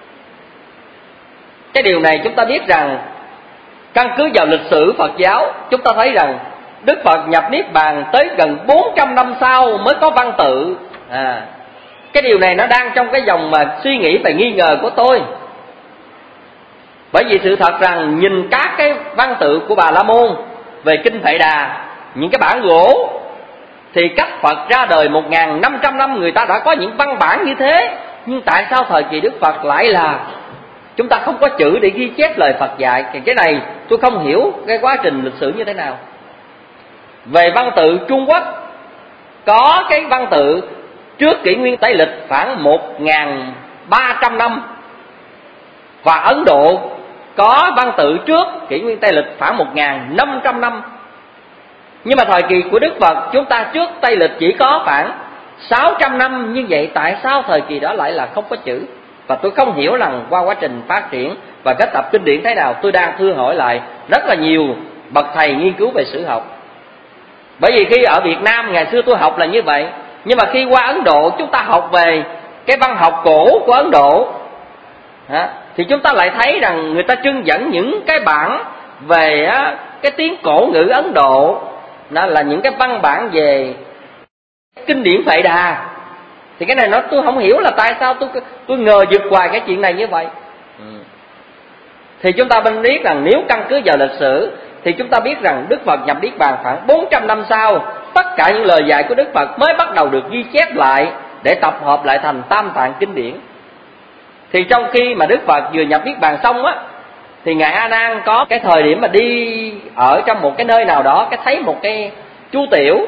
Cái điều này chúng ta biết rằng căn cứ vào lịch sử Phật giáo, chúng ta thấy rằng Đức Phật nhập Niết Bàn tới gần bốn trăm năm sau mới có văn tự. à, Cái điều này nó đang trong cái dòng mà suy nghĩ và nghi ngờ của tôi. Bởi vì sự thật rằng nhìn các cái văn tự của Bà La Môn về Kinh Phệ Đà, những cái bản gỗ, thì cách Phật ra đời một nghìn năm trăm năm người ta đã có những văn bản như thế. Nhưng tại sao thời kỳ Đức Phật lại là chúng ta không có chữ để ghi chép lời Phật dạy? Thì cái này tôi không hiểu cái quá trình lịch sử như thế nào. Về văn tự Trung Quốc, có cái văn tự trước kỷ nguyên Tây lịch khoảng một nghìn ba trăm năm, và Ấn Độ có văn tự trước kỷ nguyên Tây lịch khoảng một nghìn năm trăm năm. Nhưng mà thời kỳ của Đức Phật chúng ta trước Tây lịch chỉ có khoảng sáu trăm năm. Như vậy tại sao thời kỳ đó lại là không có chữ? Và tôi không hiểu rằng qua quá trình phát triển và kết tập kinh điển thế nào. Tôi đang thưa hỏi lại rất là nhiều bậc thầy nghiên cứu về sử học. Bởi vì khi ở Việt Nam ngày xưa tôi học là như vậy, nhưng mà khi qua Ấn Độ chúng ta học về cái văn học cổ của Ấn Độ, thì chúng ta lại thấy rằng người ta trưng dẫn những cái bản về cái tiếng cổ ngữ Ấn Độ, nó là những cái văn bản về kinh điển Phệ Đà. Thì cái này nó tôi không hiểu là tại sao tôi tôi ngờ vực hoài cái chuyện này như vậy. ừ. Thì chúng ta bên biết rằng nếu căn cứ vào lịch sử thì chúng ta biết rằng Đức Phật nhập Niết Bàn khoảng bốn trăm năm sau, tất cả những lời dạy của Đức Phật mới bắt đầu được ghi chép lại để tập hợp lại thành Tam Tạng kinh điển. Thì trong khi mà Đức Phật vừa nhập Niết Bàn xong á, thì ngài A Nan có cái thời điểm mà đi ở trong một cái nơi nào đó, cái thấy một cái chú tiểu.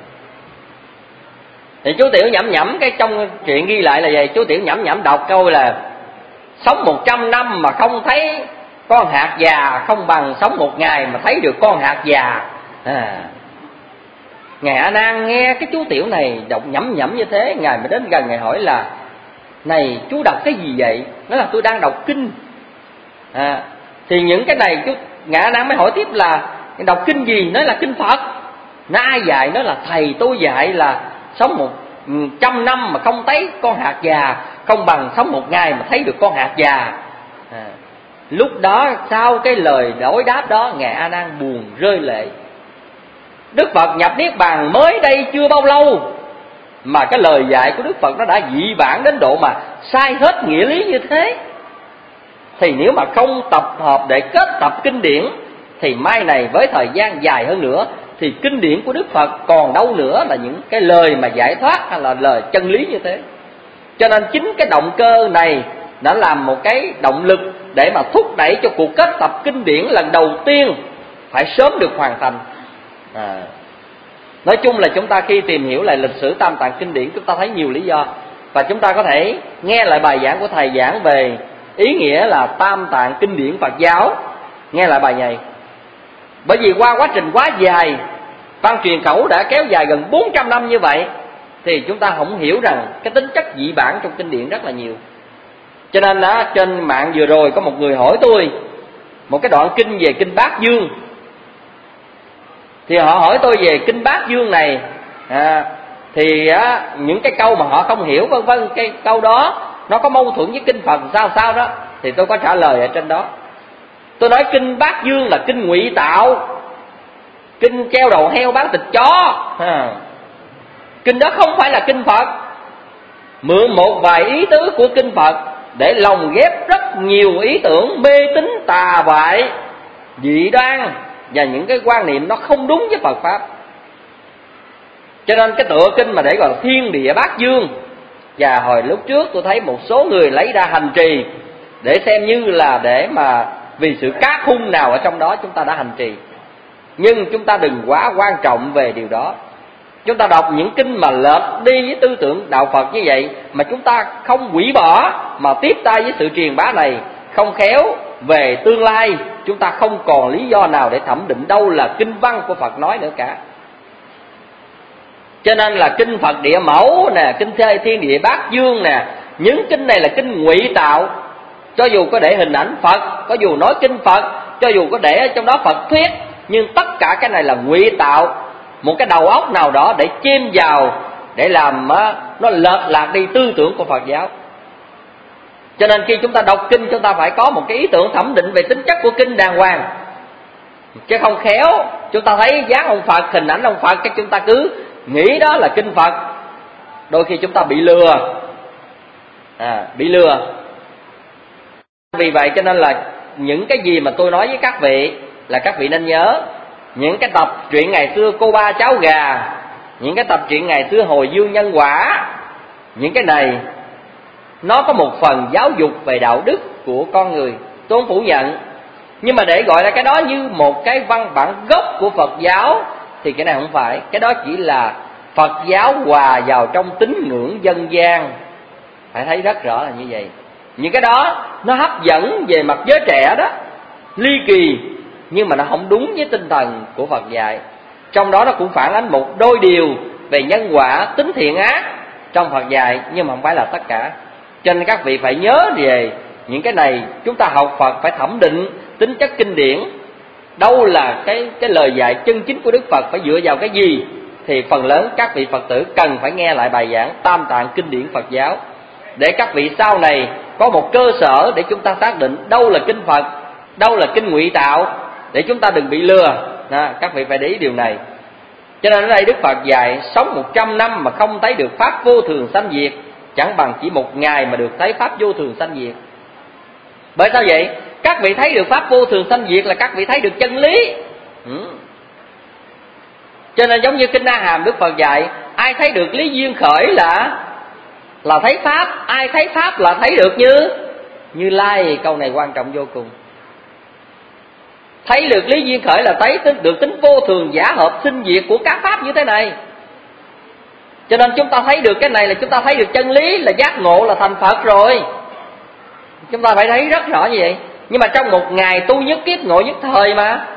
Thì chú tiểu nhẩm nhẩm, cái trong chuyện ghi lại là vậy, chú tiểu nhẩm nhẩm đọc câu là sống một trăm năm mà không thấy con hạt già, không bằng sống một ngày mà thấy được con hạt già. à. Ngài A Nan nghe cái chú tiểu này đọc nhẩm nhẩm như thế, ngài mới đến gần ngài hỏi là: này chú đọc cái gì vậy? Nói là tôi đang đọc kinh. à. Thì những cái này chú Ngài A Nan mới hỏi tiếp là đọc kinh gì? Nói là kinh Phật. Nó ai dạy? Nói là thầy tôi dạy là sống một trăm năm mà không thấy con hạt già, không bằng sống một ngày mà thấy được con hạt già. à. Lúc đó sau cái lời đối đáp đó, Ngài A Nan buồn rơi lệ. Đức Phật nhập Niết Bàn mới đây chưa bao lâu mà cái lời dạy của Đức Phật nó đã dị bản đến độ mà sai hết nghĩa lý như thế. Thì nếu mà không tập hợp để kết tập kinh điển, thì mai này với thời gian dài hơn nữa thì kinh điển của Đức Phật còn đâu nữa là những cái lời mà giải thoát hay là lời chân lý như thế. Cho nên chính cái động cơ này đã làm một cái động lực để mà thúc đẩy cho cuộc kết tập kinh điển lần đầu tiên phải sớm được hoàn thành. à. Nói chung là chúng ta khi tìm hiểu lại lịch sử Tam Tạng kinh điển, chúng ta thấy nhiều lý do. Và chúng ta có thể nghe lại bài giảng của thầy giảng về ý nghĩa là Tam Tạng kinh điển Phật giáo, nghe lại bài này. Bởi vì qua quá trình quá dài, văn truyền khẩu đã kéo dài gần bốn trăm năm như vậy, thì chúng ta không hiểu rằng cái tính chất dị bản trong kinh điển rất là nhiều. Cho nên đó, trên mạng vừa rồi có một người hỏi tôi một cái đoạn kinh về kinh Bát Dương. Thì họ hỏi tôi về kinh Bát Dương này, à, thì á, những cái câu mà họ không hiểu vân vân, cái câu đó nó có mâu thuẫn với kinh Phật sao sao đó, thì tôi có trả lời ở trên đó. Tôi nói kinh Bát Dương là kinh ngụy tạo, kinh treo đầu heo bán thịt chó. à. Kinh đó không phải là kinh Phật. Mượn một vài ý tứ của kinh Phật để lồng ghép rất nhiều ý tưởng mê tín tà bại, dị đoan và những cái quan niệm nó không đúng với Phật pháp. Cho nên cái tựa kinh mà để gọi là Thiên Địa Bát Dương, và hồi lúc trước tôi thấy một số người lấy ra hành trì để xem như là để mà vì sự cá khung nào ở trong đó chúng ta đã hành trì. Nhưng chúng ta đừng quá quan trọng về điều đó. Chúng ta đọc những kinh mà lệch đi với tư tưởng đạo Phật như vậy, mà chúng ta không hủy bỏ mà tiếp tay với sự truyền bá này, không khéo về tương lai chúng ta không còn lý do nào để thẩm định đâu là kinh văn của Phật nói nữa cả. Cho nên là kinh Phật Địa Mẫu nè, kinh Thế Thiên Địa Bát Dương nè, những kinh này là kinh ngụy tạo. Cho dù có để hình ảnh Phật, có dù nói kinh Phật, cho dù có để ở trong đó Phật thuyết, nhưng tất cả cái này là ngụy tạo một cái đầu óc nào đó để chêm vào, để làm nó lệch lạc đi tư tưởng của Phật giáo. Cho nên khi chúng ta đọc kinh, chúng ta phải có một cái ý tưởng thẩm định về tính chất của kinh đàng hoàng, chứ không khéo chúng ta thấy dáng ông Phật, hình ảnh ông Phật, cái chúng ta cứ nghĩ đó là kinh Phật. Đôi khi chúng ta bị lừa, à, bị lừa. Vì vậy cho nên là những cái gì mà tôi nói với các vị là các vị nên nhớ. Những cái tập truyện ngày xưa Cô Ba Cháu Gà, những cái tập truyện ngày xưa Hồi Dương Nhân Quả, những cái này nó có một phần giáo dục về đạo đức của con người, tôi không phủ nhận. Nhưng mà để gọi là cái đó như một cái văn bản gốc của Phật giáo thì cái này không phải. Cái đó chỉ là Phật giáo hòa vào trong tín ngưỡng dân gian. Phải thấy rất rõ là như vậy. Những cái đó nó hấp dẫn về mặt giới trẻ đó, ly kỳ, nhưng mà nó không đúng với tinh thần của Phật dạy. Trong đó nó cũng phản ánh một đôi điều về nhân quả, tính thiện ác trong Phật dạy, nhưng mà không phải là tất cả. Cho nên các vị phải nhớ về những cái này. Chúng ta học Phật phải thẩm định tính chất kinh điển, đâu là cái cái lời dạy chân chính của Đức Phật, phải dựa vào cái gì. Thì phần lớn các vị Phật tử cần phải nghe lại bài giảng Tam Tạng kinh điển Phật giáo, để các vị sau này có một cơ sở để chúng ta xác định đâu là kinh Phật, đâu là kinh ngụy tạo, để chúng ta đừng bị lừa. À, các vị phải để ý điều này. Cho nên ở đây Đức Phật dạy sống một trăm năm mà không thấy được pháp vô thường sanh diệt, chẳng bằng chỉ một ngày mà được thấy pháp vô thường sanh diệt. Bởi sao vậy? Các vị thấy được pháp vô thường sanh diệt là các vị thấy được chân lý. ừ. Cho nên giống như kinh A Hàm Đức Phật dạy, ai thấy được lý duyên khởi là là thấy pháp, ai thấy pháp là thấy được như Như Lai. Câu này quan trọng vô cùng. Thấy được lý duyên khởi là thấy được tính vô thường giả hợp sinh diệt của các pháp như thế này. Cho nên chúng ta thấy được cái này là chúng ta thấy được chân lý, là giác ngộ, là thành Phật rồi. Chúng ta phải thấy rất rõ như vậy. Nhưng mà trong một ngày tu nhất kiếp ngộ nhất thời mà,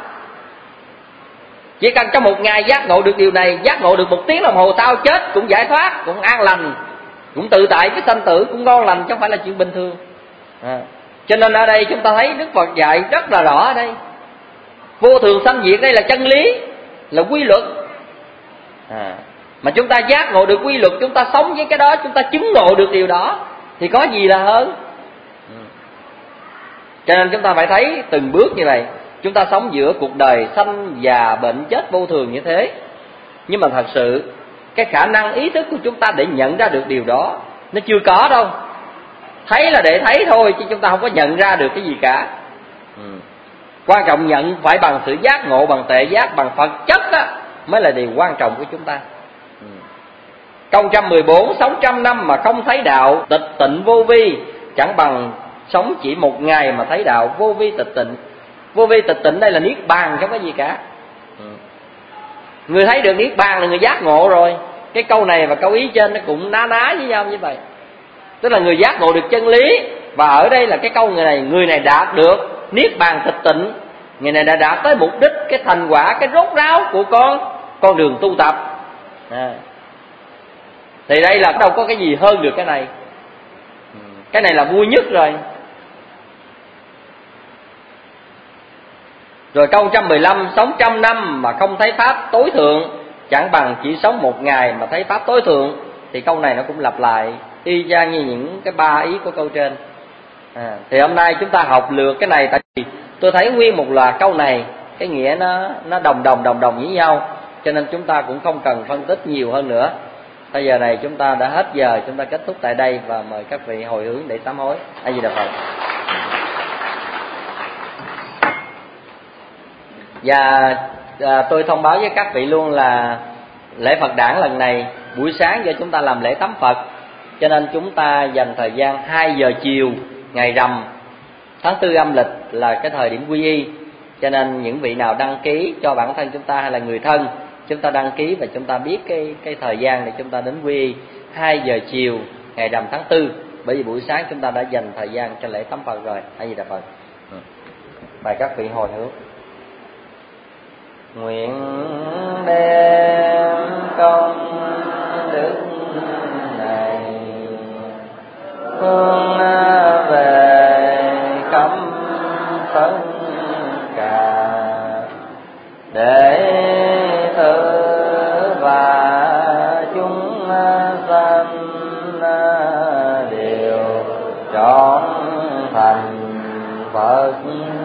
chỉ cần trong một ngày giác ngộ được điều này, giác ngộ được một tiếng đồng hồ sau chết cũng giải thoát, cũng an lành, cũng tự tại với sanh tử, cũng ngon lành, chứ không phải là chuyện bình thường. à. Cho nên ở đây chúng ta thấy Đức Phật dạy rất là rõ ở đây. Vô thường sanh diệt đây là chân lý, là quy luật. à. Mà chúng ta giác ngộ được quy luật, chúng ta sống với cái đó, chúng ta chứng ngộ được điều đó, thì có gì là hơn. Cho nên chúng ta phải thấy từng bước như vậy. Chúng ta sống giữa cuộc đời sanh già bệnh chết vô thường như thế, nhưng mà thật sự cái khả năng ý thức của chúng ta để nhận ra được điều đó nó chưa có đâu. Thấy là để thấy thôi, chứ chúng ta không có nhận ra được cái gì cả. ừ. Quan trọng nhận phải bằng sự giác ngộ, bằng tuệ giác, bằng Phật chất đó, mới là điều quan trọng của chúng ta. ừ. Câu một trăm mười bốn, sống trăm năm mà không thấy đạo, tịch tịnh vô vi, chẳng bằng sống chỉ một ngày mà thấy đạo. Vô vi tịch tịnh, vô vi tịch tịnh đây là niết bàn, không có gì cả. ừ. Người thấy được niết bàn là người giác ngộ rồi. Cái câu này và câu ý trên nó cũng ná ná với nhau như vậy. Tức là người giác ngộ được chân lý. Và ở đây là cái câu người này, người này đạt được niết bàn tịch tịnh, người này đã đạt tới mục đích, cái thành quả, cái rốt ráo của con con đường tu tập. à. Thì đây là đâu có cái gì hơn được cái này. Cái này là vui nhất rồi. Rồi câu một trăm mười lăm, sống trăm năm mà không thấy pháp tối thượng, chẳng bằng chỉ sống một ngày mà thấy pháp tối thượng. Thì câu này nó cũng lặp lại y chang như những cái ba ý của câu trên. à, Thì hôm nay chúng ta học lượt cái này, tại vì tôi thấy nguyên một loạt câu này cái nghĩa nó nó đồng đồng đồng đồng với nhau, cho nên chúng ta cũng không cần phân tích nhiều hơn nữa. Bây giờ này chúng ta đã hết giờ, chúng ta kết thúc tại đây và mời các vị hồi hướng để sám hối. A Di Đà Phật. Và à, tôi thông báo với các vị luôn là lễ Phật đản lần này buổi sáng do chúng ta làm lễ tắm Phật, cho nên chúng ta dành thời gian hai giờ chiều ngày rằm tháng tư âm lịch là cái thời điểm quy y. Cho nên những vị nào đăng ký cho bản thân chúng ta hay là người thân, chúng ta đăng ký và chúng ta biết cái cái thời gian để chúng ta đến quy y hai giờ chiều ngày rằm tháng tư. Bởi vì buổi sáng chúng ta đã dành thời gian cho lễ tắm Phật rồi. A Di Đà Phật. Bài các vị hồi hướng. Nguyện đem công đức này phương về khắp tất cả đệ tử và chúng sanh đều trọn thành Phật